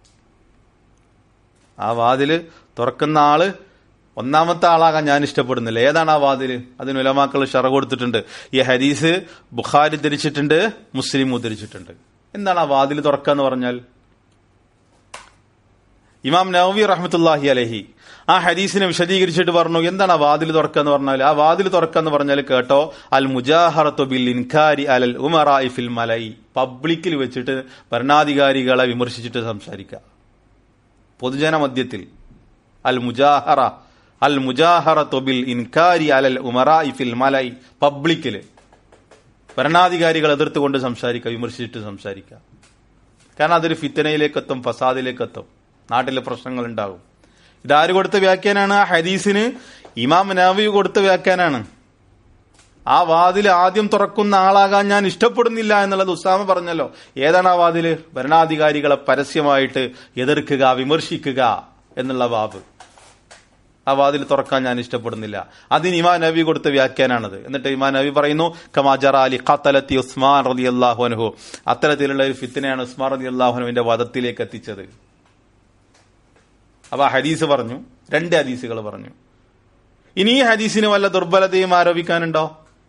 ആ വാതില് തുറക്കുന്ന ആള് ഒന്നാമത്തെ ആളാകാൻ ഞാൻ ഇഷ്ടപ്പെടുന്നില്ല. ഏതാണ് ആ വാതില്? അതിന് ഉലമാക്കൾ ശറഹ് കൊടുത്തിട്ടുണ്ട്. ഈ ഹദീസ് ബുഖാരി ഉദ്ധരിച്ചിട്ടുണ്ട്, മുസ്ലിം ഉദ്ധരിച്ചിട്ടുണ്ട്. എന്താണ് ആ വാതില് തുറക്കുക എന്ന് പറഞ്ഞാൽ? ഇമാം നവവി റഹ്മത്തുള്ളാഹി അലൈഹി ആ ഹദീസിനെ വിശദീകരിച്ചിട്ട് പറഞ്ഞു, എന്താണ് ആ വാതിൽ തുറക്കുക എന്ന് പറഞ്ഞാൽ? ആ വാതിൽ തുറക്കുക എന്ന് പറഞ്ഞാൽ കേട്ടോ, അൽ മുജാഹറത്തു ബിൽ ഇൻകാരി അലൽ ഉമറാഇ ഫിൽ മലൈ, പബ്ലിക്കിൽ വെച്ചിട്ട് ഭരണാധികാരികളെ വിമർശിച്ചിട്ട് സംസാരിക്കുക. പൊതുജന മധ്യത്തിൽ അൽ മുജാഹറ അൽ മുജാഹറത്തു ബിൽ ഇൻകാരി അലൽ ഉമറാഇ ഫിൽ മലൈ, പബ്ലിക്കില് ഭരണാധികാരികൾ എതിർത്തുകൊണ്ട് സംസാരിക്കുക, വിമർശിച്ചിട്ട് സംസാരിക്കുക. കാരണം അതൊരു ഫിത്തനയിലേക്കെത്തും, ഫസാദിലേക്കെത്തും, നാട്ടിലെ പ്രശ്നങ്ങൾ ഉണ്ടാകും. ഇതാര് കൊടുത്ത വ്യാഖ്യാനാണ്? ആ ഹദീസിന് ഇമാം നവവി കൊടുത്ത വ്യാഖ്യാനാണ്. ആ വാതില് ആദ്യം തുറക്കുന്ന ആളാകാൻ ഞാൻ ഇഷ്ടപ്പെടുന്നില്ല എന്നുള്ളത് ഉസാമ പറഞ്ഞല്ലോ. ഏതാണ് ആ വാതില്? ഭരണാധികാരികളെ പരസ്യമായിട്ട് എതിർക്കുക, വിമർശിക്കുക എന്നുള്ള വാവ്. ആ വാതിൽ തുറക്കാൻ ഞാൻ ഇഷ്ടപ്പെടുന്നില്ല. അതിന് ഇമാം നവവി കൊടുത്ത വ്യാഖ്യാനാണത്. എന്നിട്ട് ഇമാം നവവി പറയുന്നു, കമാ ജറാ ലി ഖതലത്തി ഉസ്മാൻ റളിയല്ലാഹു അൻഹു, അത്തരത്തിലുള്ള ഒരു ഫിത്നയാണ് ഉസ്മാൻ റളിയല്ലാഹു അൻഹുവിന്റെ വധത്തിലേക്ക് എത്തിച്ചത്. അപ്പൊ ആ ഹദീസ് പറഞ്ഞു, രണ്ട് ഹദീസുകൾ പറഞ്ഞു. ഇനി ഈ ഹദീസിന് വല്ല ദുർബലതയും ആരോപിക്കാനുണ്ടോ?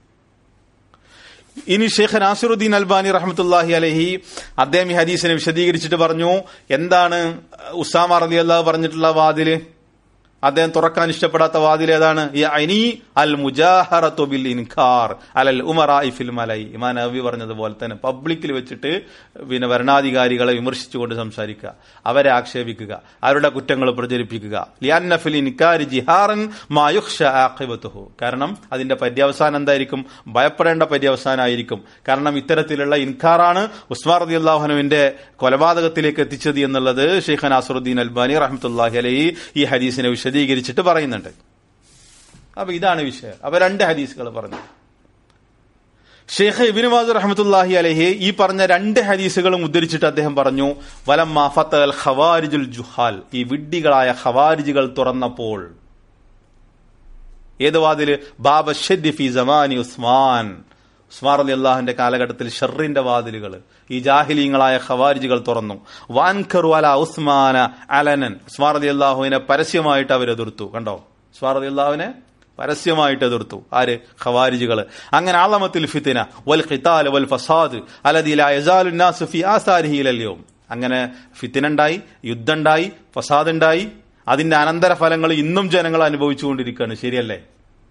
ഇനി ഷെയ്ഖ് നാസിറുദ്ദീൻ അൽബാനി റഹ്മത്തുള്ളാഹി അലൈഹി അദ്ദേഹം ഈ ഹദീസിനെ വിശദീകരിച്ചിട്ട് പറഞ്ഞു, എന്താണ് ഉസാമ റളിയല്ലാഹു പറഞ്ഞിട്ടുള്ള വാതില്? അദ്ദേഹം തുറക്കാൻ ഇഷ്ടപ്പെടാത്ത വാതിൽ ഏതാണ്? അൽ മുജാഹറത്തു ബിൽ ഇൻകാർ അലൽ ഉമറാഇ ഫിൽ മലൈ. ഇമാം നവവി പറഞ്ഞതുപോലെ തന്നെ പബ്ലിക്കിൽ വെച്ചിട്ട് പിന്നെ ഭരണാധികാരികളെ വിമർശിച്ചുകൊണ്ട് സംസാരിക്കുക, അവരെ ആക്ഷേപിക്കുക, അവരുടെ കുറ്റങ്ങൾ പ്രചരിപ്പിക്കുക. ലിഅന്ന ഫിൽ ഇൻകാരി ജിഹാറൻ മാ യുഖ്ശ ആഖിബതുഹു, കാരണം അതിന്റെ പര്യവസാനം എന്തായിരിക്കും? ഭയപ്പെടേണ്ട പര്യവസാനമായിരിക്കും. കാരണം ഇത്തരത്തിലുള്ള ഇൻകാറാണ് ഉസ്മാൻ റളിയല്ലാഹു അൻഹുവിന്റെ കൊലപാതകത്തിലേക്ക് എത്തിച്ചത് എന്നുള്ളത് ഷെയ്ഖ് നാസിറുദ്ദീൻ അൽബാനി റഹ്മത്തുള്ളാഹി അലൈഹി ഈ ഹദീസിനെ വിശദീകരിച്ചിട്ട് പറയുന്നുണ്ട്. അപ്പൊ ഇതാണ് വിഷയം. അപ്പൊ രണ്ട് ഹദീസുകൾ പറഞ്ഞു. ഷെയ്ഖ് ഇബ്നു ബാസ് റഹ്മത്തുള്ളാഹി അലൈഹി ഈ പറഞ്ഞ രണ്ട് ഹദീസുകളും ഉദ്ധരിച്ചിട്ട് അദ്ദേഹം പറഞ്ഞു, വലമ്മാ ഫതൽ ഖവാരിജുൽ ജുഹാൽ, ഈ വിഡ്ഢികളായ ഖവാരിജുകൾ തുറന്നപ്പോൾ, ഏത് വാതില്? ബാബ ഷദ്ദി ഫി സമാനി ഉസ്മാൻ, ഉസ്മാൻ റളിയല്ലാഹുവിന്റെ കാലഘട്ടത്തിൽ ഷർറിന്റെ വാതിലുകൾ ഈ ജാഹിലീങ്ങളായ ഖവാരിജുകൾ തുറന്നു. വാൻകറു അലാ ഉസ്മാന അലനൻ, ഉസ്മാൻ റളിയല്ലാഹുവിനെ പരസ്യമായിട്ട് അവർ എതിർത്തു. കണ്ടോ, ഉസ്മാൻ റളിയല്ലാഹുവിനെ പരസ്യമായിട്ട് എതിർത്തു. ആര്? ഖവാരിജുകൾ. അങ്ങനെ അളമത്തിൽ ഫിത്ന വൽ ഖിതാൽ വൽ ഫസാദ് അല്ലദീ ലാ യസാലു നാസു ഫീ ആസാരിഹി ഇലൽ യൗം, അങ്ങനെ ഫിത്ന ഉണ്ടായി, യുദ്ധം ഉണ്ടായി, ഫസാദ് ഉണ്ടായി. അതിന്റെ അനന്തരഫലങ്ങൾ ഇന്നും ജനങ്ങൾ അനുഭവിച്ചുകൊണ്ടിരിക്കുകയാണ്. ശരിയല്ലേ?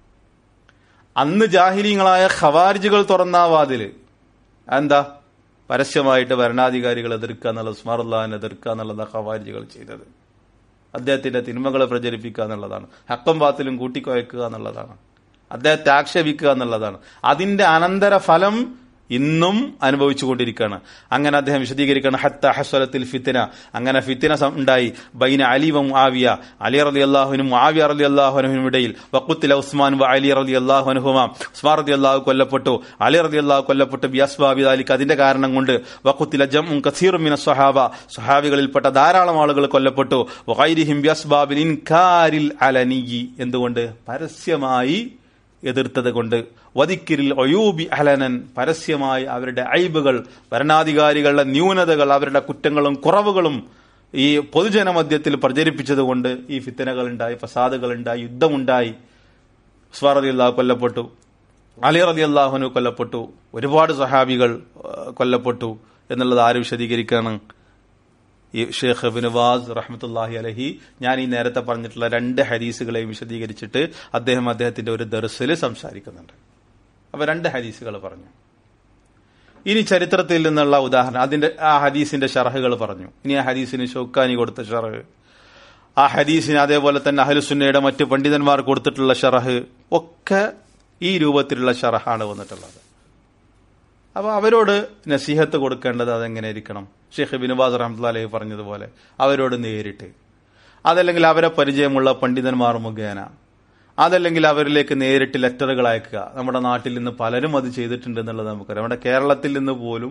അന്ന് ജാഹിലീങ്ങളായ ഖവാരിജുകൾ തുറന്ന വാതില് എന്താ? പരസ്യമായിട്ട് ഭരണാധികാരികൾ എതിർക്കുക എന്നുള്ള, ഉസ്മാൻ റളിയല്ലാഹുവിനെ എതിർക്കുക എന്നുള്ളതാണ് ഖവാരിജുകൾ ചെയ്തത്. അദ്ദേഹത്തിന്റെ തിന്മകളെ പ്രചരിപ്പിക്കുക എന്നുള്ളതാണ്, ഹക്കും ബാത്തിലും കൂട്ടിക്കുഴക്കുക എന്നുള്ളതാണ്, അദ്ദേഹത്തെ ആക്ഷേപിക്കുക എന്നുള്ളതാണ്. അതിന്റെ അനന്തര ഫലം ഇന്നും അനുഭവിച്ചുകൊണ്ടിരിക്കുകയാണ്. അങ്ങനെ അദ്ദേഹം വിശദീകരിക്കണം, ഹത്ത ഹസ്വലത്തിൽ ഫിത്ന, അങ്ങനെ ഫിത്ന ഉണ്ടായി ബൈന അലി വ മുആവിയ, അലി റളിയല്ലാഹുവിനും മുആവിയ റളിയല്ലാഹുവിനും ഇടയിൽ. വഖുത്തില ഉസ്മാൻ വ അലി റളിയല്ലാഹു അൻഹുമാ, ഉസ്മാൻ റളിയല്ലാഹു കൊല്ലപ്പെട്ടു, അലി റളിയല്ലാഹു കൊല്ലപ്പെട്ടു. ബിഅസ്ബാബി ദാലിക, അതിന്റെ കാരണം കൊണ്ട്. വഖുത്തില ജംഉൻ കസീറുൻ മിന സ്വഹാബ, സ്വഹാബികളിൽപ്പെട്ട ധാരാളം ആളുകൾ കൊല്ലപ്പെട്ടു. വഗൈരിഹിം ബിഅസ്ബാബിൽ ഇൻകാരിൽ അലനി, എന്തുകൊണ്ട്? പരസ്യമായി എതിർത്തത് കൊണ്ട്. വദിക്കിരിൽ ഒയൂബി അലനൻ, പരസ്യമായി അവരുടെ ഐബുകൾ, ഭരണാധികാരികളുടെ ന്യൂനതകൾ, അവരുടെ കുറ്റങ്ങളും കുറവുകളും ഈ പൊതുജന മധ്യത്തിൽ പ്രചരിപ്പിച്ചതുകൊണ്ട് ഈ ഫിത്തനകൾ ഉണ്ടായി, ഫസാദുകൾ ഉണ്ടായി, യുദ്ധമുണ്ടായി. ഉസ്മാൻ റളിയല്ലാഹു കൊല്ലപ്പെട്ടു, അലി റളിയല്ലാഹു അൻഹു കൊല്ലപ്പെട്ടു, ഒരുപാട് സഹാബികൾ കൊല്ലപ്പെട്ടു എന്നുള്ളത് ആര് വിശദീകരിക്കാണ്? ഈ ഷെയ്ഖ് ഇബ്നു ബാസ് റഹ്മത്തുള്ളാഹി അലൈഹി ഞാൻ ഈ നേരത്തെ പറഞ്ഞിട്ടുള്ള രണ്ട് ഹദീസുകളെയും വിശദീകരിച്ചിട്ട് അദ്ദേഹം അദ്ദേഹത്തിന്റെ ഒരു ദർസിൽ സംസാരിക്കുന്നുണ്ട്. അപ്പൊ രണ്ട് ഹദീസുകൾ പറഞ്ഞു. ഇനി ചരിത്രത്തിൽ നിന്നുള്ള ഉദാഹരണം, അതിന്റെ ആ ഹദീസിന്റെ ഷറഹുകൾ പറഞ്ഞു. ഇനി ആ ഹദീസിന് ഷൗക്കാനി കൊടുത്ത ഷറഹ്, ആ ഹദീസിന് അതേപോലെ തന്നെ അഹ്ലുസുന്നയുടെ മറ്റു പണ്ഡിതന്മാർ കൊടുത്തിട്ടുള്ള ഷറഹ്, ഒക്കെ ഈ രൂപത്തിലുള്ള ഷറഹാണ് വന്നിട്ടുള്ളത്. അപ്പൊ അവരോട് നസീഹത്ത് കൊടുക്കേണ്ടത് അതെങ്ങനെ ഇരിക്കണം? ഷെയ്ഖ് ഇബ്നു ബാസ് റഹ്മത്തുള്ളാഹി അലൈഹി പറഞ്ഞതുപോലെ അവരോട് നേരിട്ട്, അതല്ലെങ്കിൽ അവരെ പരിചയമുള്ള പണ്ഡിതന്മാർ മുഖേന, അതല്ലെങ്കിൽ അവരിലേക്ക് നേരിട്ട് ലെറ്ററുകൾ അയക്കുക. നമ്മുടെ നാട്ടിൽ നിന്ന് പലരും അത് ചെയ്തിട്ടുണ്ട് എന്നുള്ളത് നമുക്കറിയാം. നമ്മുടെ കേരളത്തിൽ നിന്ന് പോലും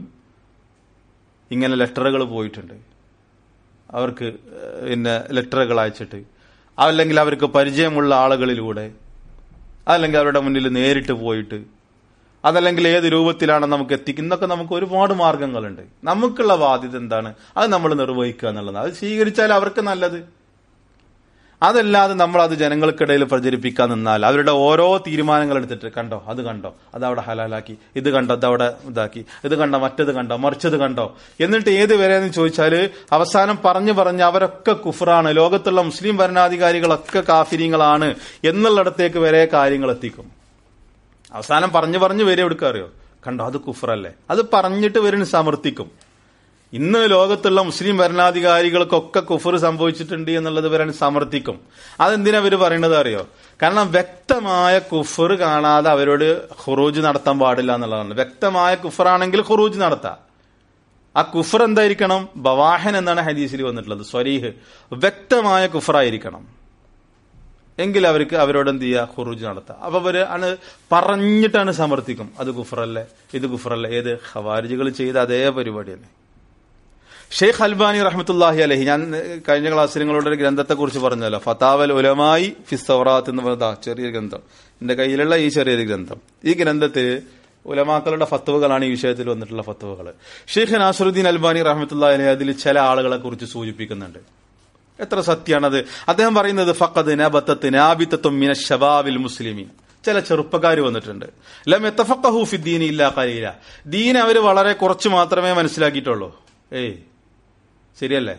ഇങ്ങനെ ലെറ്ററുകൾ പോയിട്ടുണ്ട്. അവർക്ക് പിന്നെ ലെറ്ററുകൾ അയച്ചിട്ട്, അല്ലെങ്കിൽ അവർക്ക് പരിചയമുള്ള ആളുകളിലൂടെ, അതല്ലെങ്കിൽ അവരുടെ മുന്നിൽ നേരിട്ട് പോയിട്ട്, അതല്ലെങ്കിൽ ഏത് രൂപത്തിലാണ് നമുക്ക് എത്തിക്കുന്നതൊക്കെ നമുക്ക് ഒരുപാട് മാർഗങ്ങളുണ്ട്. നമുക്കുള്ള ബാധ്യത എന്താണ്? അത് നമ്മൾ നിർവഹിക്കുക എന്നുള്ളതാണ്. അത് സ്വീകരിച്ചാൽ അവർക്ക് നല്ലത്. അതല്ലാതെ നമ്മൾ അത് ജനങ്ങൾക്കിടയിൽ പ്രചരിപ്പിക്കാൻ നിന്നാൽ അവരുടെ ഓരോ തീരുമാനങ്ങൾ എടുത്തിട്ട്, കണ്ടോ അത് കണ്ടോ, അതവിടെ ഹലാലാക്കി, ഇത് കണ്ടോ അതവിടെ ഇതാക്കി, ഇത് കണ്ടോ മറ്റത് കണ്ടോ മറിച്ചത് കണ്ടോ, എന്നിട്ട് ഏത് വരെയെന്ന് ചോദിച്ചാല് അവസാനം പറഞ്ഞു പറഞ്ഞ് അവരൊക്കെ കുഫറാണ്, ലോകത്തുള്ള മുസ്ലിം ഭരണാധികാരികളൊക്കെ കാഫിരീങ്ങളാണ് എന്നുള്ളിടത്തേക്ക് വരെ കാര്യങ്ങൾ എത്തിക്കും. അവസാനം പറഞ്ഞു പറഞ്ഞു വരെ എടുക്കാറിയോ, കണ്ടോ അത് കുഫറല്ലേ, അത് പറഞ്ഞിട്ട് വരെ സമർത്ഥിക്കും. ഇന്ന് ലോകത്തുള്ള മുസ്ലിം ഭരണാധികാരികൾക്കൊക്കെ കുഫർ സംഭവിച്ചിട്ടുണ്ട് എന്നുള്ളത് വരെ സമർത്ഥിക്കും. അതെന്തിനാ അവര് പറയണത് അറിയോ? കാരണം വ്യക്തമായ കുഫർ കാണാതെ അവരോട് ഖുറൂജ് നടത്താൻ പാടില്ല എന്നുള്ളതാണ്. വ്യക്തമായ കുഫറാണെങ്കിൽ ഖുറൂജ് നടത്താം. ആ കുഫർ എന്തായിരിക്കണം? ബവാഹൻ എന്നാണ് ഹദീസിൽ വന്നിട്ടുള്ളത്. സ്വരീഹ്, വ്യക്തമായ കുഫറായിരിക്കണം. എങ്കിൽ അവർക്ക് അവരോട് എന്ത് ചെയ്യുക? ഖുറൂജ് നടത്താം. അപ്പൊ അവര് ആണ് പറഞ്ഞിട്ടാണ് സമർത്ഥിക്കും, അത് കുഫറല്ലേ, ഇത് കുഫറല്ലേ. ഏത് ഖവാരിജികൾ ചെയ്ത അതേ പരിപാടി തന്നെ. ഷെയ്ഖ് അൽബാനി റഹ്മത്തുള്ളാഹി അലൈഹി, ഞാൻ കഴിഞ്ഞ ക്ലാസ്സിൽ നിങ്ങളോട് ഒരു ഗ്രന്ഥത്തെ കുറിച്ച് പറഞ്ഞല്ലോ, ഫതാവൽ ഉലമായി ഫി സൗറാത്ത് എന്ന് പറഞ്ഞ ചെറിയ ഗ്രന്ഥം, എന്റെ കയ്യിലുള്ള ഈ ചെറിയൊരു ഗ്രന്ഥം. ഈ ഗ്രന്ഥത്തിൽ ഉലമാക്കളുടെ ഫത്വകളാണ് ഈ വിഷയത്തിൽ വന്നിട്ടുള്ള ഫത്വകൾ. ഷെയ്ഖ് നാസറുദ്ദീൻ അൽബാനി റഹ്മത്തുള്ളാഹി അലൈഹി അതിൽ ചില ആളുകളെ കുറിച്ച് സൂചിപ്പിക്കുന്നുണ്ട്. എത്ര സത്യാണത്! അദ്ദേഹം പറയുന്നത് ഫഖദ് നബതത് നാബിതത്തും മിനശ് ശബാബിൽ മുസ്ലിമീൻ, ചില ചെറുപ്പക്കാർ വന്നിട്ടുണ്ട്. ലം യതഫഖഹു ഫിദ്ദീൻ ഇല്ലാ ഖലീല, ദീൻ അവർ വളരെ കുറച്ച് മാത്രമേ മനസ്സിലാക്കിയിട്ടുള്ളൂ. ഏയ് ശരിയല്ലേ?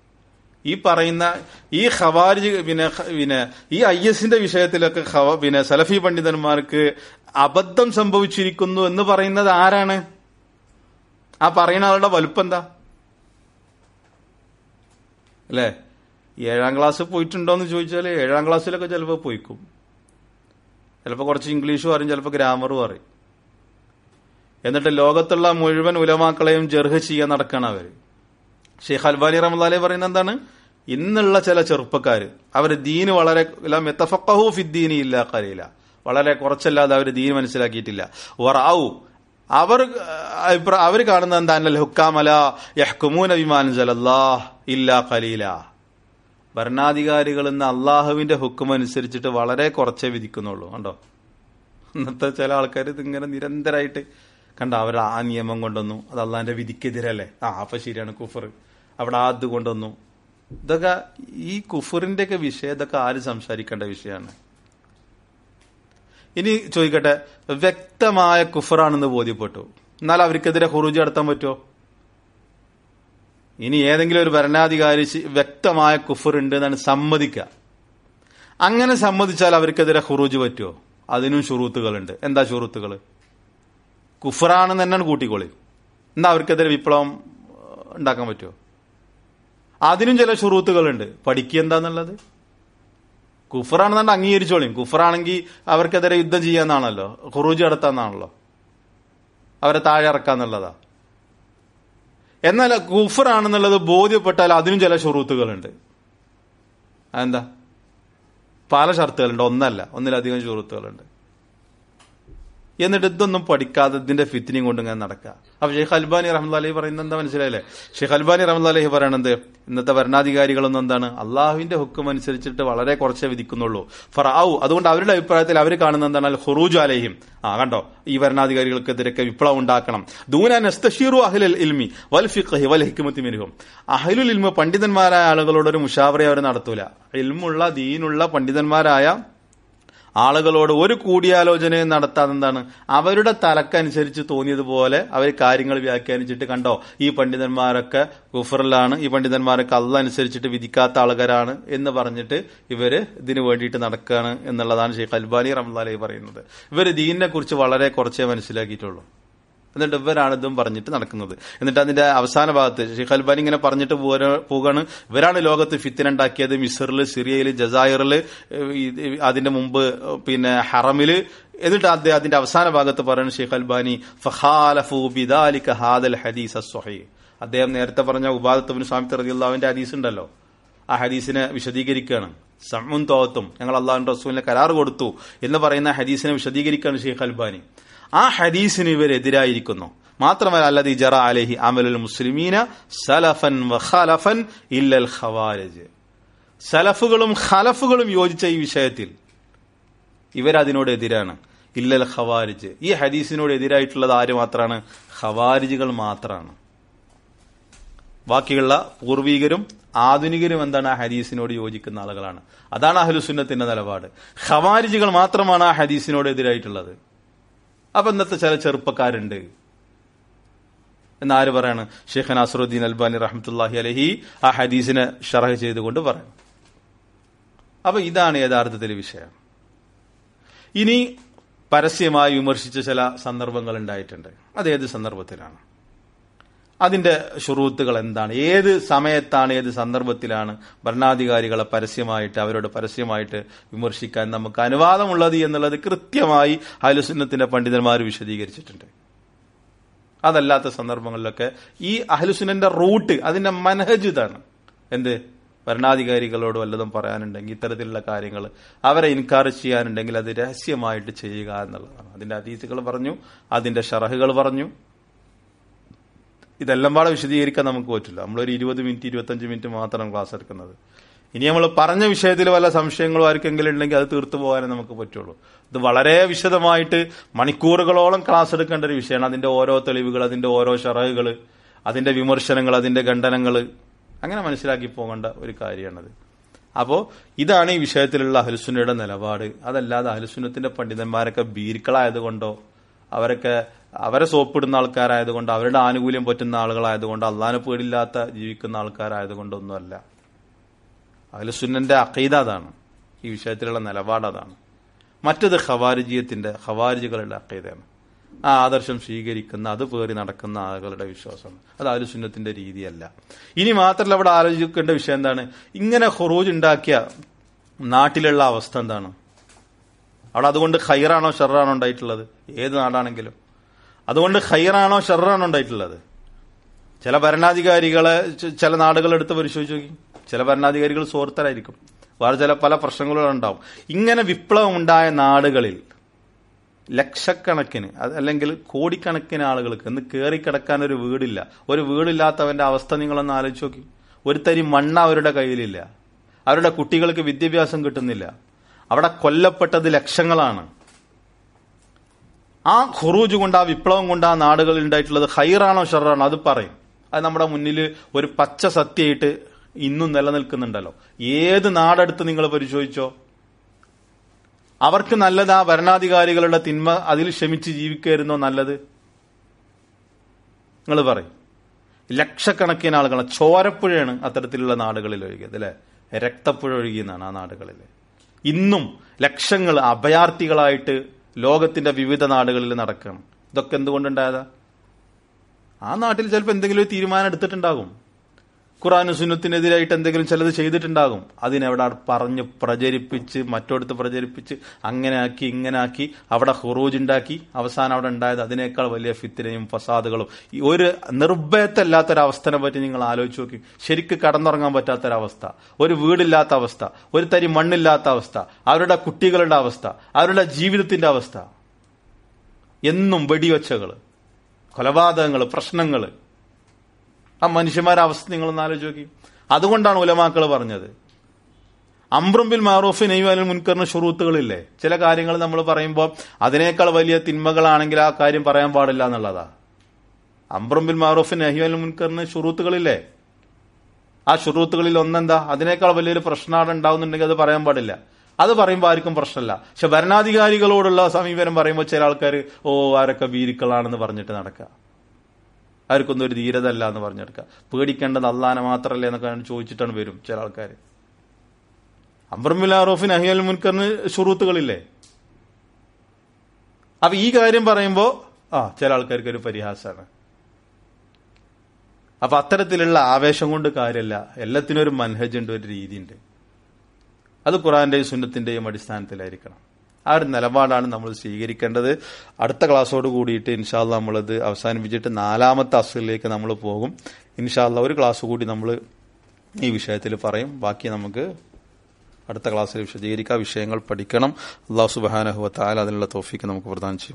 ഈ പറയുന്ന ഈ ഖവാരിജ് പിന്നെ പിന്നെ ഈ ഐ എസിന്റെ വിഷയത്തിലൊക്കെ പിന്നെ സലഫി പണ്ഡിതന്മാർക്ക് അബദ്ധം സംഭവിച്ചിരിക്കുന്നു എന്ന് പറയുന്നത് ആരാണ്? ആ പറയുന്ന ആളുടെ വലുപ്പം എന്താ അല്ലേ? ഏഴാം ക്ലാസ് പോയിട്ടുണ്ടോന്ന് ചോദിച്ചാൽ ഏഴാം ക്ലാസ്സിലൊക്കെ ചിലപ്പോൾ പോയിക്കും. ചിലപ്പോൾ കുറച്ച് ഇംഗ്ലീഷും അറിയും, ചിലപ്പോൾ ഗ്രാമറും അറിയും. എന്നിട്ട് ലോകത്തുള്ള മുഴുവൻ ഉലമാക്കളെയും ജർഹ് ചെയ്യാൻ നടക്കണം അവര്. ഷെയ്ഖ് അൽബാനി റഹ്മത്തുള്ളാഹി പറയുന്നത് എന്താണ്? ഇന്നുള്ള ചില ചെറുപ്പക്കാര് അവര് ദീന് വളരെ യതഫഖഹു ഫിദ്ദീനി ഇല്ലാ ഖലീല, വളരെ കുറച്ചല്ലാതെ അവര് ദീൻ മനസ്സിലാക്കിയിട്ടില്ല. വറഔ, അവർ അവർ കാണുന്നത് എന്താ? അന്നൽ ഹുക്കാം ലാ യഹ്കുമൂന ബിമാ അൻസലല്ലാഹ് ഇല്ലാ ഖലീല, ഭരണാധികാരികൾ ഇന്ന് അള്ളാഹുവിന്റെ ഹുക്കം അനുസരിച്ചിട്ട് വളരെ കുറച്ചേ വിധിക്കുന്നുള്ളൂ. കണ്ടോ ഇന്നത്തെ ചില ആൾക്കാർ ഇതിങ്ങനെ നിരന്തരമായിട്ട് കണ്ടോ, അവർ ആ നിയമം കൊണ്ടുവന്നു, അത് അള്ളാഹിന്റെ വിധിക്കെതിരല്ലേ, ആ അപ്പൊ ശരിയാണ് കുഫർ, അവിടെ അത് കൊണ്ടുവന്നു. ഇതൊക്കെ ഈ കുഫറിന്റെ ഒക്കെ വിഷയം, ഇതൊക്കെ ആര് സംസാരിക്കേണ്ട വിഷയമാണ്? ഇനി ചോദിക്കട്ടെ, വ്യക്തമായ കുഫറാണെന്ന് ബോധ്യപ്പെട്ടു, എന്നാൽ അവർക്കെതിരെ ഖുറൂജ് നടത്താൻ പറ്റുമോ? ഇനി ഏതെങ്കിലും ഒരു ഭരണാധികാരി വ്യക്തമായ കുഫർ ഉണ്ട് എന്നാണ് സമ്മതിക്കുക, അങ്ങനെ സമ്മതിച്ചാൽ അവർക്കെതിരെ ഖുറൂജ് പറ്റുമോ? അതിനും ഷുറൂത്തുകളുണ്ട്. എന്താ ഷുറൂത്തുകൾ? കുഫറാണെന്ന് തന്നെയാണ് കൂട്ടിക്കോളി, എന്നാ അവർക്കെതിരെ വിപ്ലവം ഉണ്ടാക്കാൻ പറ്റുമോ? അതിനും ചില ഷുറൂത്തുകളുണ്ട്. പഠിക്കുക എന്താന്നുള്ളത്. കുഫറാണെന്നുണ്ട് അംഗീകരിച്ചോളിയും, കുഫറാണെങ്കിൽ അവർക്കെതിരെ യുദ്ധം ചെയ്യാന്നാണല്ലോ, ഖുറൂജ് നടത്താന്നാണല്ലോ, അവരെ താഴെ ഇറക്കാന്നുള്ളതാ. എന്നാൽ കുഫറാണെന്നുള്ളത് ബോധ്യപ്പെട്ടാൽ അതിനും ചില ഷുറൂത്തുകളുണ്ട്. അതെന്താ? പല ഷർത്തുകളുണ്ട്, ഒന്നല്ല ഒന്നിലധികം ഷുറൂത്തുകളുണ്ട്. എന്നിട്ട് ഇതൊന്നും പഠിക്കാതെ ഇതിന്റെ ഫിത്തിനെയും കൊണ്ട് ഇങ്ങനെ നടക്കുക. അപ്പൊ ഷെയ്ഖ് അൽബാനി റഹ്മത്തുള്ളാഹി അലൈഹി പറയുന്നത് എന്താ മനസ്സിലായില്ലേ? ഷെയ്ഖ് അൽബാനി റഹ്മത്തുള്ളാഹി അലൈഹി പറയണത് ഇന്നത്തെ ഭരണാധികാരികളൊന്നും എന്താണ്, അള്ളാഹുവിന്റെ ഹുക്കം അനുസരിച്ചിട്ട് വളരെ കുറച്ചേ വിധിക്കുന്നുള്ളൂ. ഫറഔ, അതുകൊണ്ട് അവരുടെ അഭിപ്രായത്തിൽ അവർ കാണുന്ന എന്താണ്? അൽ ഖുറൂജ് അലൈഹിം, ആ കണ്ടോ ഈ ഭരണാധികാരികൾക്കെതിരൊക്കെ വിപ്ലവം ഉണ്ടാക്കണം. ദൂന നസ്തശീറു അഹ്ലുൽ ഇൽമി വൽ ഫിഖ്ഹി വൽ ഹിക്മത്തി മിൻഹും, അഹ്ലുൽ ഇൽമ പണ്ഡിതന്മാരായ ആളുകളോടൊരു മുഷാവറ അവർ നടത്തൂല. ഇൽമുള്ള ദീനുള്ള പണ്ഡിതന്മാരായ ആളുകളോട് ഒരു കൂടിയാലോചനയും നടത്താൻ എന്താണ്, അവരുടെ തലക്കനുസരിച്ച് തോന്നിയതുപോലെ അവർ കാര്യങ്ങൾ വ്യാഖ്യാനിച്ചിട്ട് കണ്ടോ ഈ പണ്ഡിതന്മാരൊക്കെ കുഫറിലാണ്, ഈ പണ്ഡിതന്മാരൊക്കെ അള്ളാഹ് അനുസരിച്ചിട്ട് വിധിക്കാത്ത ആളുകാരാണ് എന്ന് പറഞ്ഞിട്ട് ഇവര് ഇതിനു വേണ്ടിയിട്ട് നടക്കുകയാണ് എന്നുള്ളതാണ് ഷെയ്ഖ് അൽബാനി റഹ്മത്തുള്ളാഹി അലൈഹി പറയുന്നത്. ഇവര് ദീനിനെ കുറിച്ച് വളരെ കുറച്ചേ മനസ്സിലാക്കിയിട്ടുള്ളൂ. എന്നിട്ട് ഇവരാണ് ഇതും പറഞ്ഞിട്ട് നടക്കുന്നത്. എന്നിട്ട് അതിന്റെ അവസാന ഭാഗത്ത് ഷെയ്ഖ് അൽബാനി ഇങ്ങനെ പറഞ്ഞിട്ട് പോകാണ്, ഇവരാണ് ലോകത്ത് ഫിത്ന ഉണ്ടാക്കിയത്. മിസ്റില്, സിറിയയില്, ജസായറില്, അതിന്റെ മുമ്പ് പിന്നെ ഹറമില് എന്നിട്ട് അദ്ദേഹം അതിന്റെ അവസാന ഭാഗത്ത് പറയുന്ന ഷെയ്ഖ് അൽബാനി ഫഖാലഫു ബിദാലിക ഹാദൽ ഹദീസ് അസ്സഹീഹ്. അദ്ദേഹം നേരത്തെ പറഞ്ഞ ഉബാദത്ത് ഇബ്നു സാമിത്ത് റളിയല്ലാഹുവിന്റെ ഹദീസ് ഉണ്ടല്ലോ, ആ ഹദീസിനെ വിശദീകരിക്കുകയാണ്. സമുൻ തോത്തും, ഞങ്ങൾ അള്ളാഹുവിന്റെ റസൂലിന് കരാർ കൊടുത്തു എന്ന് പറയുന്ന ഹദീസിനെ വിശദീകരിക്കുകയാണ് ഷെയ്ഖ് അൽബാനി. ആ ഹദീസിന് ഇവരെതിരായിരിക്കുന്നു. മാത്രമല്ല അല്ലദീ ജറ അലൈഹി അമലുൽ മുസ്ലിമീന സലഫൻ വഖലഫൻ ഇല്ലൽ ഖവാരിജ്. സലഫുകളും ഖലഫുകളും യോജിച്ച ഈ വിഷയത്തിൽ ഇവരതിനോട് എതിരാണ്. ഇല്ലൽ ഖവാരിജ്. ഈ ഹദീസിനോട് എതിരായിട്ടുള്ളത് ആര് മാത്രമാണ്? ഖവാരിജുകൾ മാത്രമാണ്. ബാക്കിയുള്ള പൂർവീകരും ആധുനികരും എന്താണ്? ആ ഹദീസിനോട് യോജിക്കുന്ന ആളുകളാണ്. അതാണ് അഹ്ലുസുന്നത്തിന്റെ നിലപാട്. ഖവാരിജുകൾ മാത്രമാണ് ആ ഹദീസിനോട് എതിരായിട്ടുള്ളത്. അപ്പൊ ഇന്നത്തെ ചില ചെറുപ്പക്കാരുണ്ട് എന്നാര് പറയാണ്? ഷെയ്ഖ് നാസറുദ്ദീൻ അൽബാനി റഹ്മത്തുള്ളാഹി അലൈഹി ആ ഹദീസിനെ ശറഹ് ചെയ്തുകൊണ്ട് പറയും. അപ്പൊ ഇതാണ് യഥാർത്ഥത്തിൽ വിഷയം. ഇനി പരസ്യമായി വിമർശിച്ച ചില സന്ദർഭങ്ങൾ ഉണ്ടായിട്ടുണ്ട്. അതേത് സന്ദർഭത്തിലാണ്? അതിന്റെ ശുറൂത്തുകൾ എന്താണ്? ഏത് സമയത്താണ്, ഏത് സന്ദർഭത്തിലാണ് ഭരണാധികാരികളെ പരസ്യമായിട്ട് അവരോട് പരസ്യമായിട്ട് വിമർശിക്കാൻ നമുക്ക് അനുവാദമുള്ളത് എന്നുള്ളത് കൃത്യമായി അഹ്ലുസുന്നത്തിന്റെ പണ്ഡിതന്മാർ വിശദീകരിച്ചിട്ടുണ്ട്. അതല്ലാത്ത സന്ദർഭങ്ങളിലൊക്കെ ഈ അഹ്ലുസുന്നന്റെ റൂട്ട്, അതിന്റെ മനഹജ് ഇതാണ്. എന്ത്? ഭരണാധികാരികളോട് വല്ലതും പറയാനുണ്ടെങ്കിൽ, ഇത്തരത്തിലുള്ള കാര്യങ്ങൾ അവരെ ഇൻകാർ ചെയ്യാനുണ്ടെങ്കിൽ അത് രഹസ്യമായിട്ട് ചെയ്യുക എന്നുള്ളതാണ്. അതിന്റെ ഹദീസുകൾ പറഞ്ഞു, അതിന്റെ ഷറഹുകൾ പറഞ്ഞു. ഇതെല്ലാം പാടെ വിശദീകരിക്കാൻ നമുക്ക് പറ്റില്ല. നമ്മളൊരു ഇരുപത് മിനിറ്റ് ഇരുപത്തഞ്ച് മിനിറ്റ് മാത്രമാണ് ക്ലാസ് എടുക്കുന്നത്. ഇനി നമ്മൾ പറഞ്ഞ വിഷയത്തിൽ വല്ല സംശയങ്ങളും ആർക്കെങ്കിലും ഉണ്ടെങ്കിൽ അത് തീർത്തു പോകാനേ നമുക്ക് പറ്റുള്ളൂ. ഇത് വളരെ വിശദമായിട്ട് മണിക്കൂറുകളോളം ക്ലാസ് എടുക്കേണ്ട ഒരു വിഷയമാണ്. അതിന്റെ ഓരോ തെളിവുകൾ, അതിന്റെ ഓരോ ഷറഹുകൾ, അതിന്റെ വിമർശനങ്ങൾ, അതിന്റെ ഖണ്ഡനങ്ങൾ, അങ്ങനെ മനസ്സിലാക്കി പോകേണ്ട ഒരു കാര്യമാണത്. അപ്പോ ഇതാണ് ഈ വിഷയത്തിലുള്ള അഹ്ലുസുന്നയുടെ നിലപാട്. അതല്ലാതെ അഹ്ലുസുന്നത്തിന്റെ പണ്ഡിതന്മാരൊക്കെ ബീർക്കളായതുകൊണ്ടോ അവരൊക്കെ അവരെ സോപ്പിടുന്ന ആൾക്കാരായതുകൊണ്ട്, അവരുടെ ആനുകൂല്യം പറ്റുന്ന ആളുകളായതുകൊണ്ട്, അള്ളാഹനെ പേടില്ലാത്ത ജീവിക്കുന്ന ആൾക്കാരായതുകൊണ്ടൊന്നുമല്ല. അഹ്ലുസുന്നന്റെ അഖീദ അതാണ്. ഈ വിഷയത്തിലുള്ള നിലപാട് അതാണ്. മറ്റത് ഖവാരിജിയത്തിന്റെ ഖവാരിജികളുടെ അഖീദയാണ്. ആ ആദർശം സ്വീകരിക്കുന്ന, അത് പേറി നടക്കുന്ന ആളുകളുടെ വിശ്വാസമാണ്. അത് അഹ്ലുസുന്നത്തിന്റെ രീതിയല്ല. ഇനി മാത്രമല്ല അവിടെ ആലോചിക്കേണ്ട വിഷയം എന്താണ്? ഇങ്ങനെ ഖുറൂജ് ഉണ്ടാക്കിയ നാട്ടിലുള്ള അവസ്ഥ എന്താണ്? അവിടെ അതുകൊണ്ട് ഖൈറാണോ ഷർറാണോ ഉണ്ടായിട്ടുള്ളത്? ഏത് നാടാണെങ്കിലും അതുകൊണ്ട് ഖൈറാണോ ഷർറാണോ ഉണ്ടായിട്ടുള്ളത്? ചില ഭരണാധികാരികളെ ചില നാടുകൾ എടുത്ത് പരിശോധിച്ച് നോക്കി. ചില ഭരണാധികാരികൾ സുഹൃത്തരായിരിക്കും, വേറെ ചില പല പ്രശ്നങ്ങളും ഉണ്ടാവും. ഇങ്ങനെ വിപ്ലവം ഉണ്ടായ നാടുകളിൽ ലക്ഷക്കണക്കിന് അല്ലെങ്കിൽ കോടിക്കണക്കിന് ആളുകൾക്ക് ഇന്ന് കയറിക്കിടക്കാൻ ഒരു വീടില്ല. ഒരു വീടില്ലാത്തവന്റെ അവസ്ഥ നിങ്ങളൊന്ന് ആലോചിച്ച് നോക്കി. ഒരു തരി മണ്ണ് അവരുടെ കയ്യിലില്ല. അവരുടെ കുട്ടികൾക്ക് വിദ്യാഭ്യാസം കിട്ടുന്നില്ല. അവിടെ കൊല്ലപ്പെട്ടത് ലക്ഷങ്ങളാണ്. ആ ഖുറൂജ് കൊണ്ട്, ആ വിപ്ലവം കൊണ്ട് ആ നാടുകളിൽ ഉണ്ടായിട്ടുള്ളത് ഖൈറാണോ ഷർറാണോ? അത് പറയും. അത് നമ്മുടെ മുന്നിൽ ഒരു പച്ച സത്യമായിട്ട് ഇന്നും നിലനിൽക്കുന്നുണ്ടല്ലോ. ഏത് നാടെടുത്ത് നിങ്ങൾ പരിശോധിച്ചോ, അവർക്ക് നല്ലത് ആ ഭരണാധികാരികളുടെ തിന്മ അതിൽ ക്ഷമിച്ച് ജീവിക്കായിരുന്നോ നല്ലത്? നിങ്ങൾ പറയും. ലക്ഷക്കണക്കിന് ആളുകൾ, ചോരപ്പുഴയാണ് അത്തരത്തിലുള്ള നാടുകളിൽ ഒഴുകിയത്, അല്ലെ? രക്തപ്പുഴ ഒഴുകിയെന്നാണ് ആ നാടുകളിൽ. ഇന്നും ലക്ഷങ്ങൾ അഭയാർത്ഥികളായിട്ട് ലോകത്തിന്റെ വിവിധ നാടുകളിൽ നടക്കണം. ഇതൊക്കെ എന്തുകൊണ്ടുണ്ടായതാ? ആ നാട്ടിൽ ചിലപ്പോൾ എന്തെങ്കിലും ഒരു തീരുമാനം എടുത്തിട്ടുണ്ടാകും. ഖുർആനും സുന്നത്തിനെതിരായിട്ട് എന്തെങ്കിലും ചിലത് ചെയ്തിട്ടുണ്ടാകും. അതിനെവിടെ പറഞ്ഞ് പ്രചരിപ്പിച്ച് മറ്റോടത്ത് പ്രചരിപ്പിച്ച് അങ്ങനെ ആക്കി ഇങ്ങനെ ആക്കി അവിടെ ഖുറൂജ് ഉണ്ടാക്കി അവസാനം അവിടെ ഉണ്ടായത് അതിനേക്കാൾ വലിയ ഫിത്നയും ഫസാദുകളും. ഒരു നിർഭയത്തല്ലാത്തൊരവസ്ഥനെ പറ്റി നിങ്ങൾ ആലോചിച്ച് നോക്കി. ശരിക്ക് കടന്നുറങ്ങാൻ പറ്റാത്തൊരവസ്ഥ, ഒരു വീടില്ലാത്ത അവസ്ഥ, ഒരു തരി മണ്ണില്ലാത്ത അവസ്ഥ, അവരുടെ കുട്ടികളുടെ അവസ്ഥ, അവരുടെ ജീവിതത്തിന്റെ അവസ്ഥ. എന്നും വെടിവെച്ചകൾ, കൊലപാതകങ്ങൾ, പ്രശ്നങ്ങൾ. ആ മനുഷ്യന്മാരുടെ അവസ്ഥ നിങ്ങളൊന്ന് ആലോചിച്ച് നോക്കി. അതുകൊണ്ടാണ് ഉലമാക്കൾ പറഞ്ഞത് അംറും ബിൽ മഅറൂഫ് നഹ്യു അനിൽ മുൻകറിന് ശുറൂത്തുകളില്ലേ? ചില കാര്യങ്ങൾ നമ്മൾ പറയുമ്പോൾ അതിനേക്കാൾ വലിയ തിന്മകളാണെങ്കിൽ ആ കാര്യം പറയാൻ പാടില്ല എന്നുള്ളതാ. അംറും ബിൽ മഅറൂഫ് നഹ്യു അനിൽ മുൻകറിന് ശുറൂത്തുകളില്ലേ? ആ ശുറൂത്തുകളിൽ ഒന്നെന്താ? അതിനേക്കാൾ വലിയൊരു പ്രശ്നം ഉണ്ടാവുന്നുണ്ടെങ്കിൽ അത് പറയാൻ പാടില്ല. അത് പറയുമ്പോൾ ആർക്കും പ്രശ്നമില്ല. പക്ഷെ ഭരണാധികാരികളോടുള്ള സമീപനം പറയുമ്പോൾ ചില ആൾക്കാർ ഓ ആരൊക്കെ വീരിക്കളാണെന്ന് പറഞ്ഞിട്ട് നടക്കുക, ആർക്കൊന്നും ഒരു ധീരത അല്ല എന്ന് പറഞ്ഞെടുക്കുക. പേടിക്കേണ്ടത് അള്ളാനെ മാത്രമല്ലേ എന്നൊക്കെ ചോദിച്ചിട്ടാണ് വരും ചില ആൾക്കാർ. അംറും ബിൽ മഅറൂഫ് നഹ്യു അനിൽ മുൻകറിന് ശുറൂത്തുകളില്ലേ? അപ്പൊ ഈ കാര്യം പറയുമ്പോ ആ ചില ആൾക്കാർക്ക് ഒരു പരിഹാസമാണ്. അപ്പൊ അത്തരത്തിലുള്ള ആവേശം കൊണ്ട് കാര്യമല്ല. എല്ലാത്തിനും ഒരു മൻഹജ് ഉണ്ട്, ഒരു രീതിയുണ്ട്. അത് ഖുർആന്റെയും സുന്നത്തിന്റെയും അടിസ്ഥാനത്തിലായിരിക്കണം. ആ ഒരു നിലപാടാണ് നമ്മൾ സ്വീകരിക്കേണ്ടത്. അടുത്ത ക്ലാസ്സോട് കൂടിയിട്ട് ഇൻഷാ അല്ലാഹ് നമ്മളത് അവസാനിപ്പിച്ചിട്ട് നാലാമത്തെ അസ്ലിലേക്ക് നമ്മൾ പോകും. ഇൻഷാ അല്ലാഹ് ഒരു ക്ലാസ് കൂടി നമ്മൾ ഈ വിഷയത്തിൽ പറയും. ബാക്കി നമുക്ക് അടുത്ത ക്ലാസ്സിൽ വിശദീകരിക്കാം. വിഷയങ്ങൾ പഠിക്കണം. അല്ലാഹു സുബ്ഹാനഹു വ തആല അതിനുള്ള തൗഫീഖ് നമുക്ക് പ്രദാനം ചെയ്യും.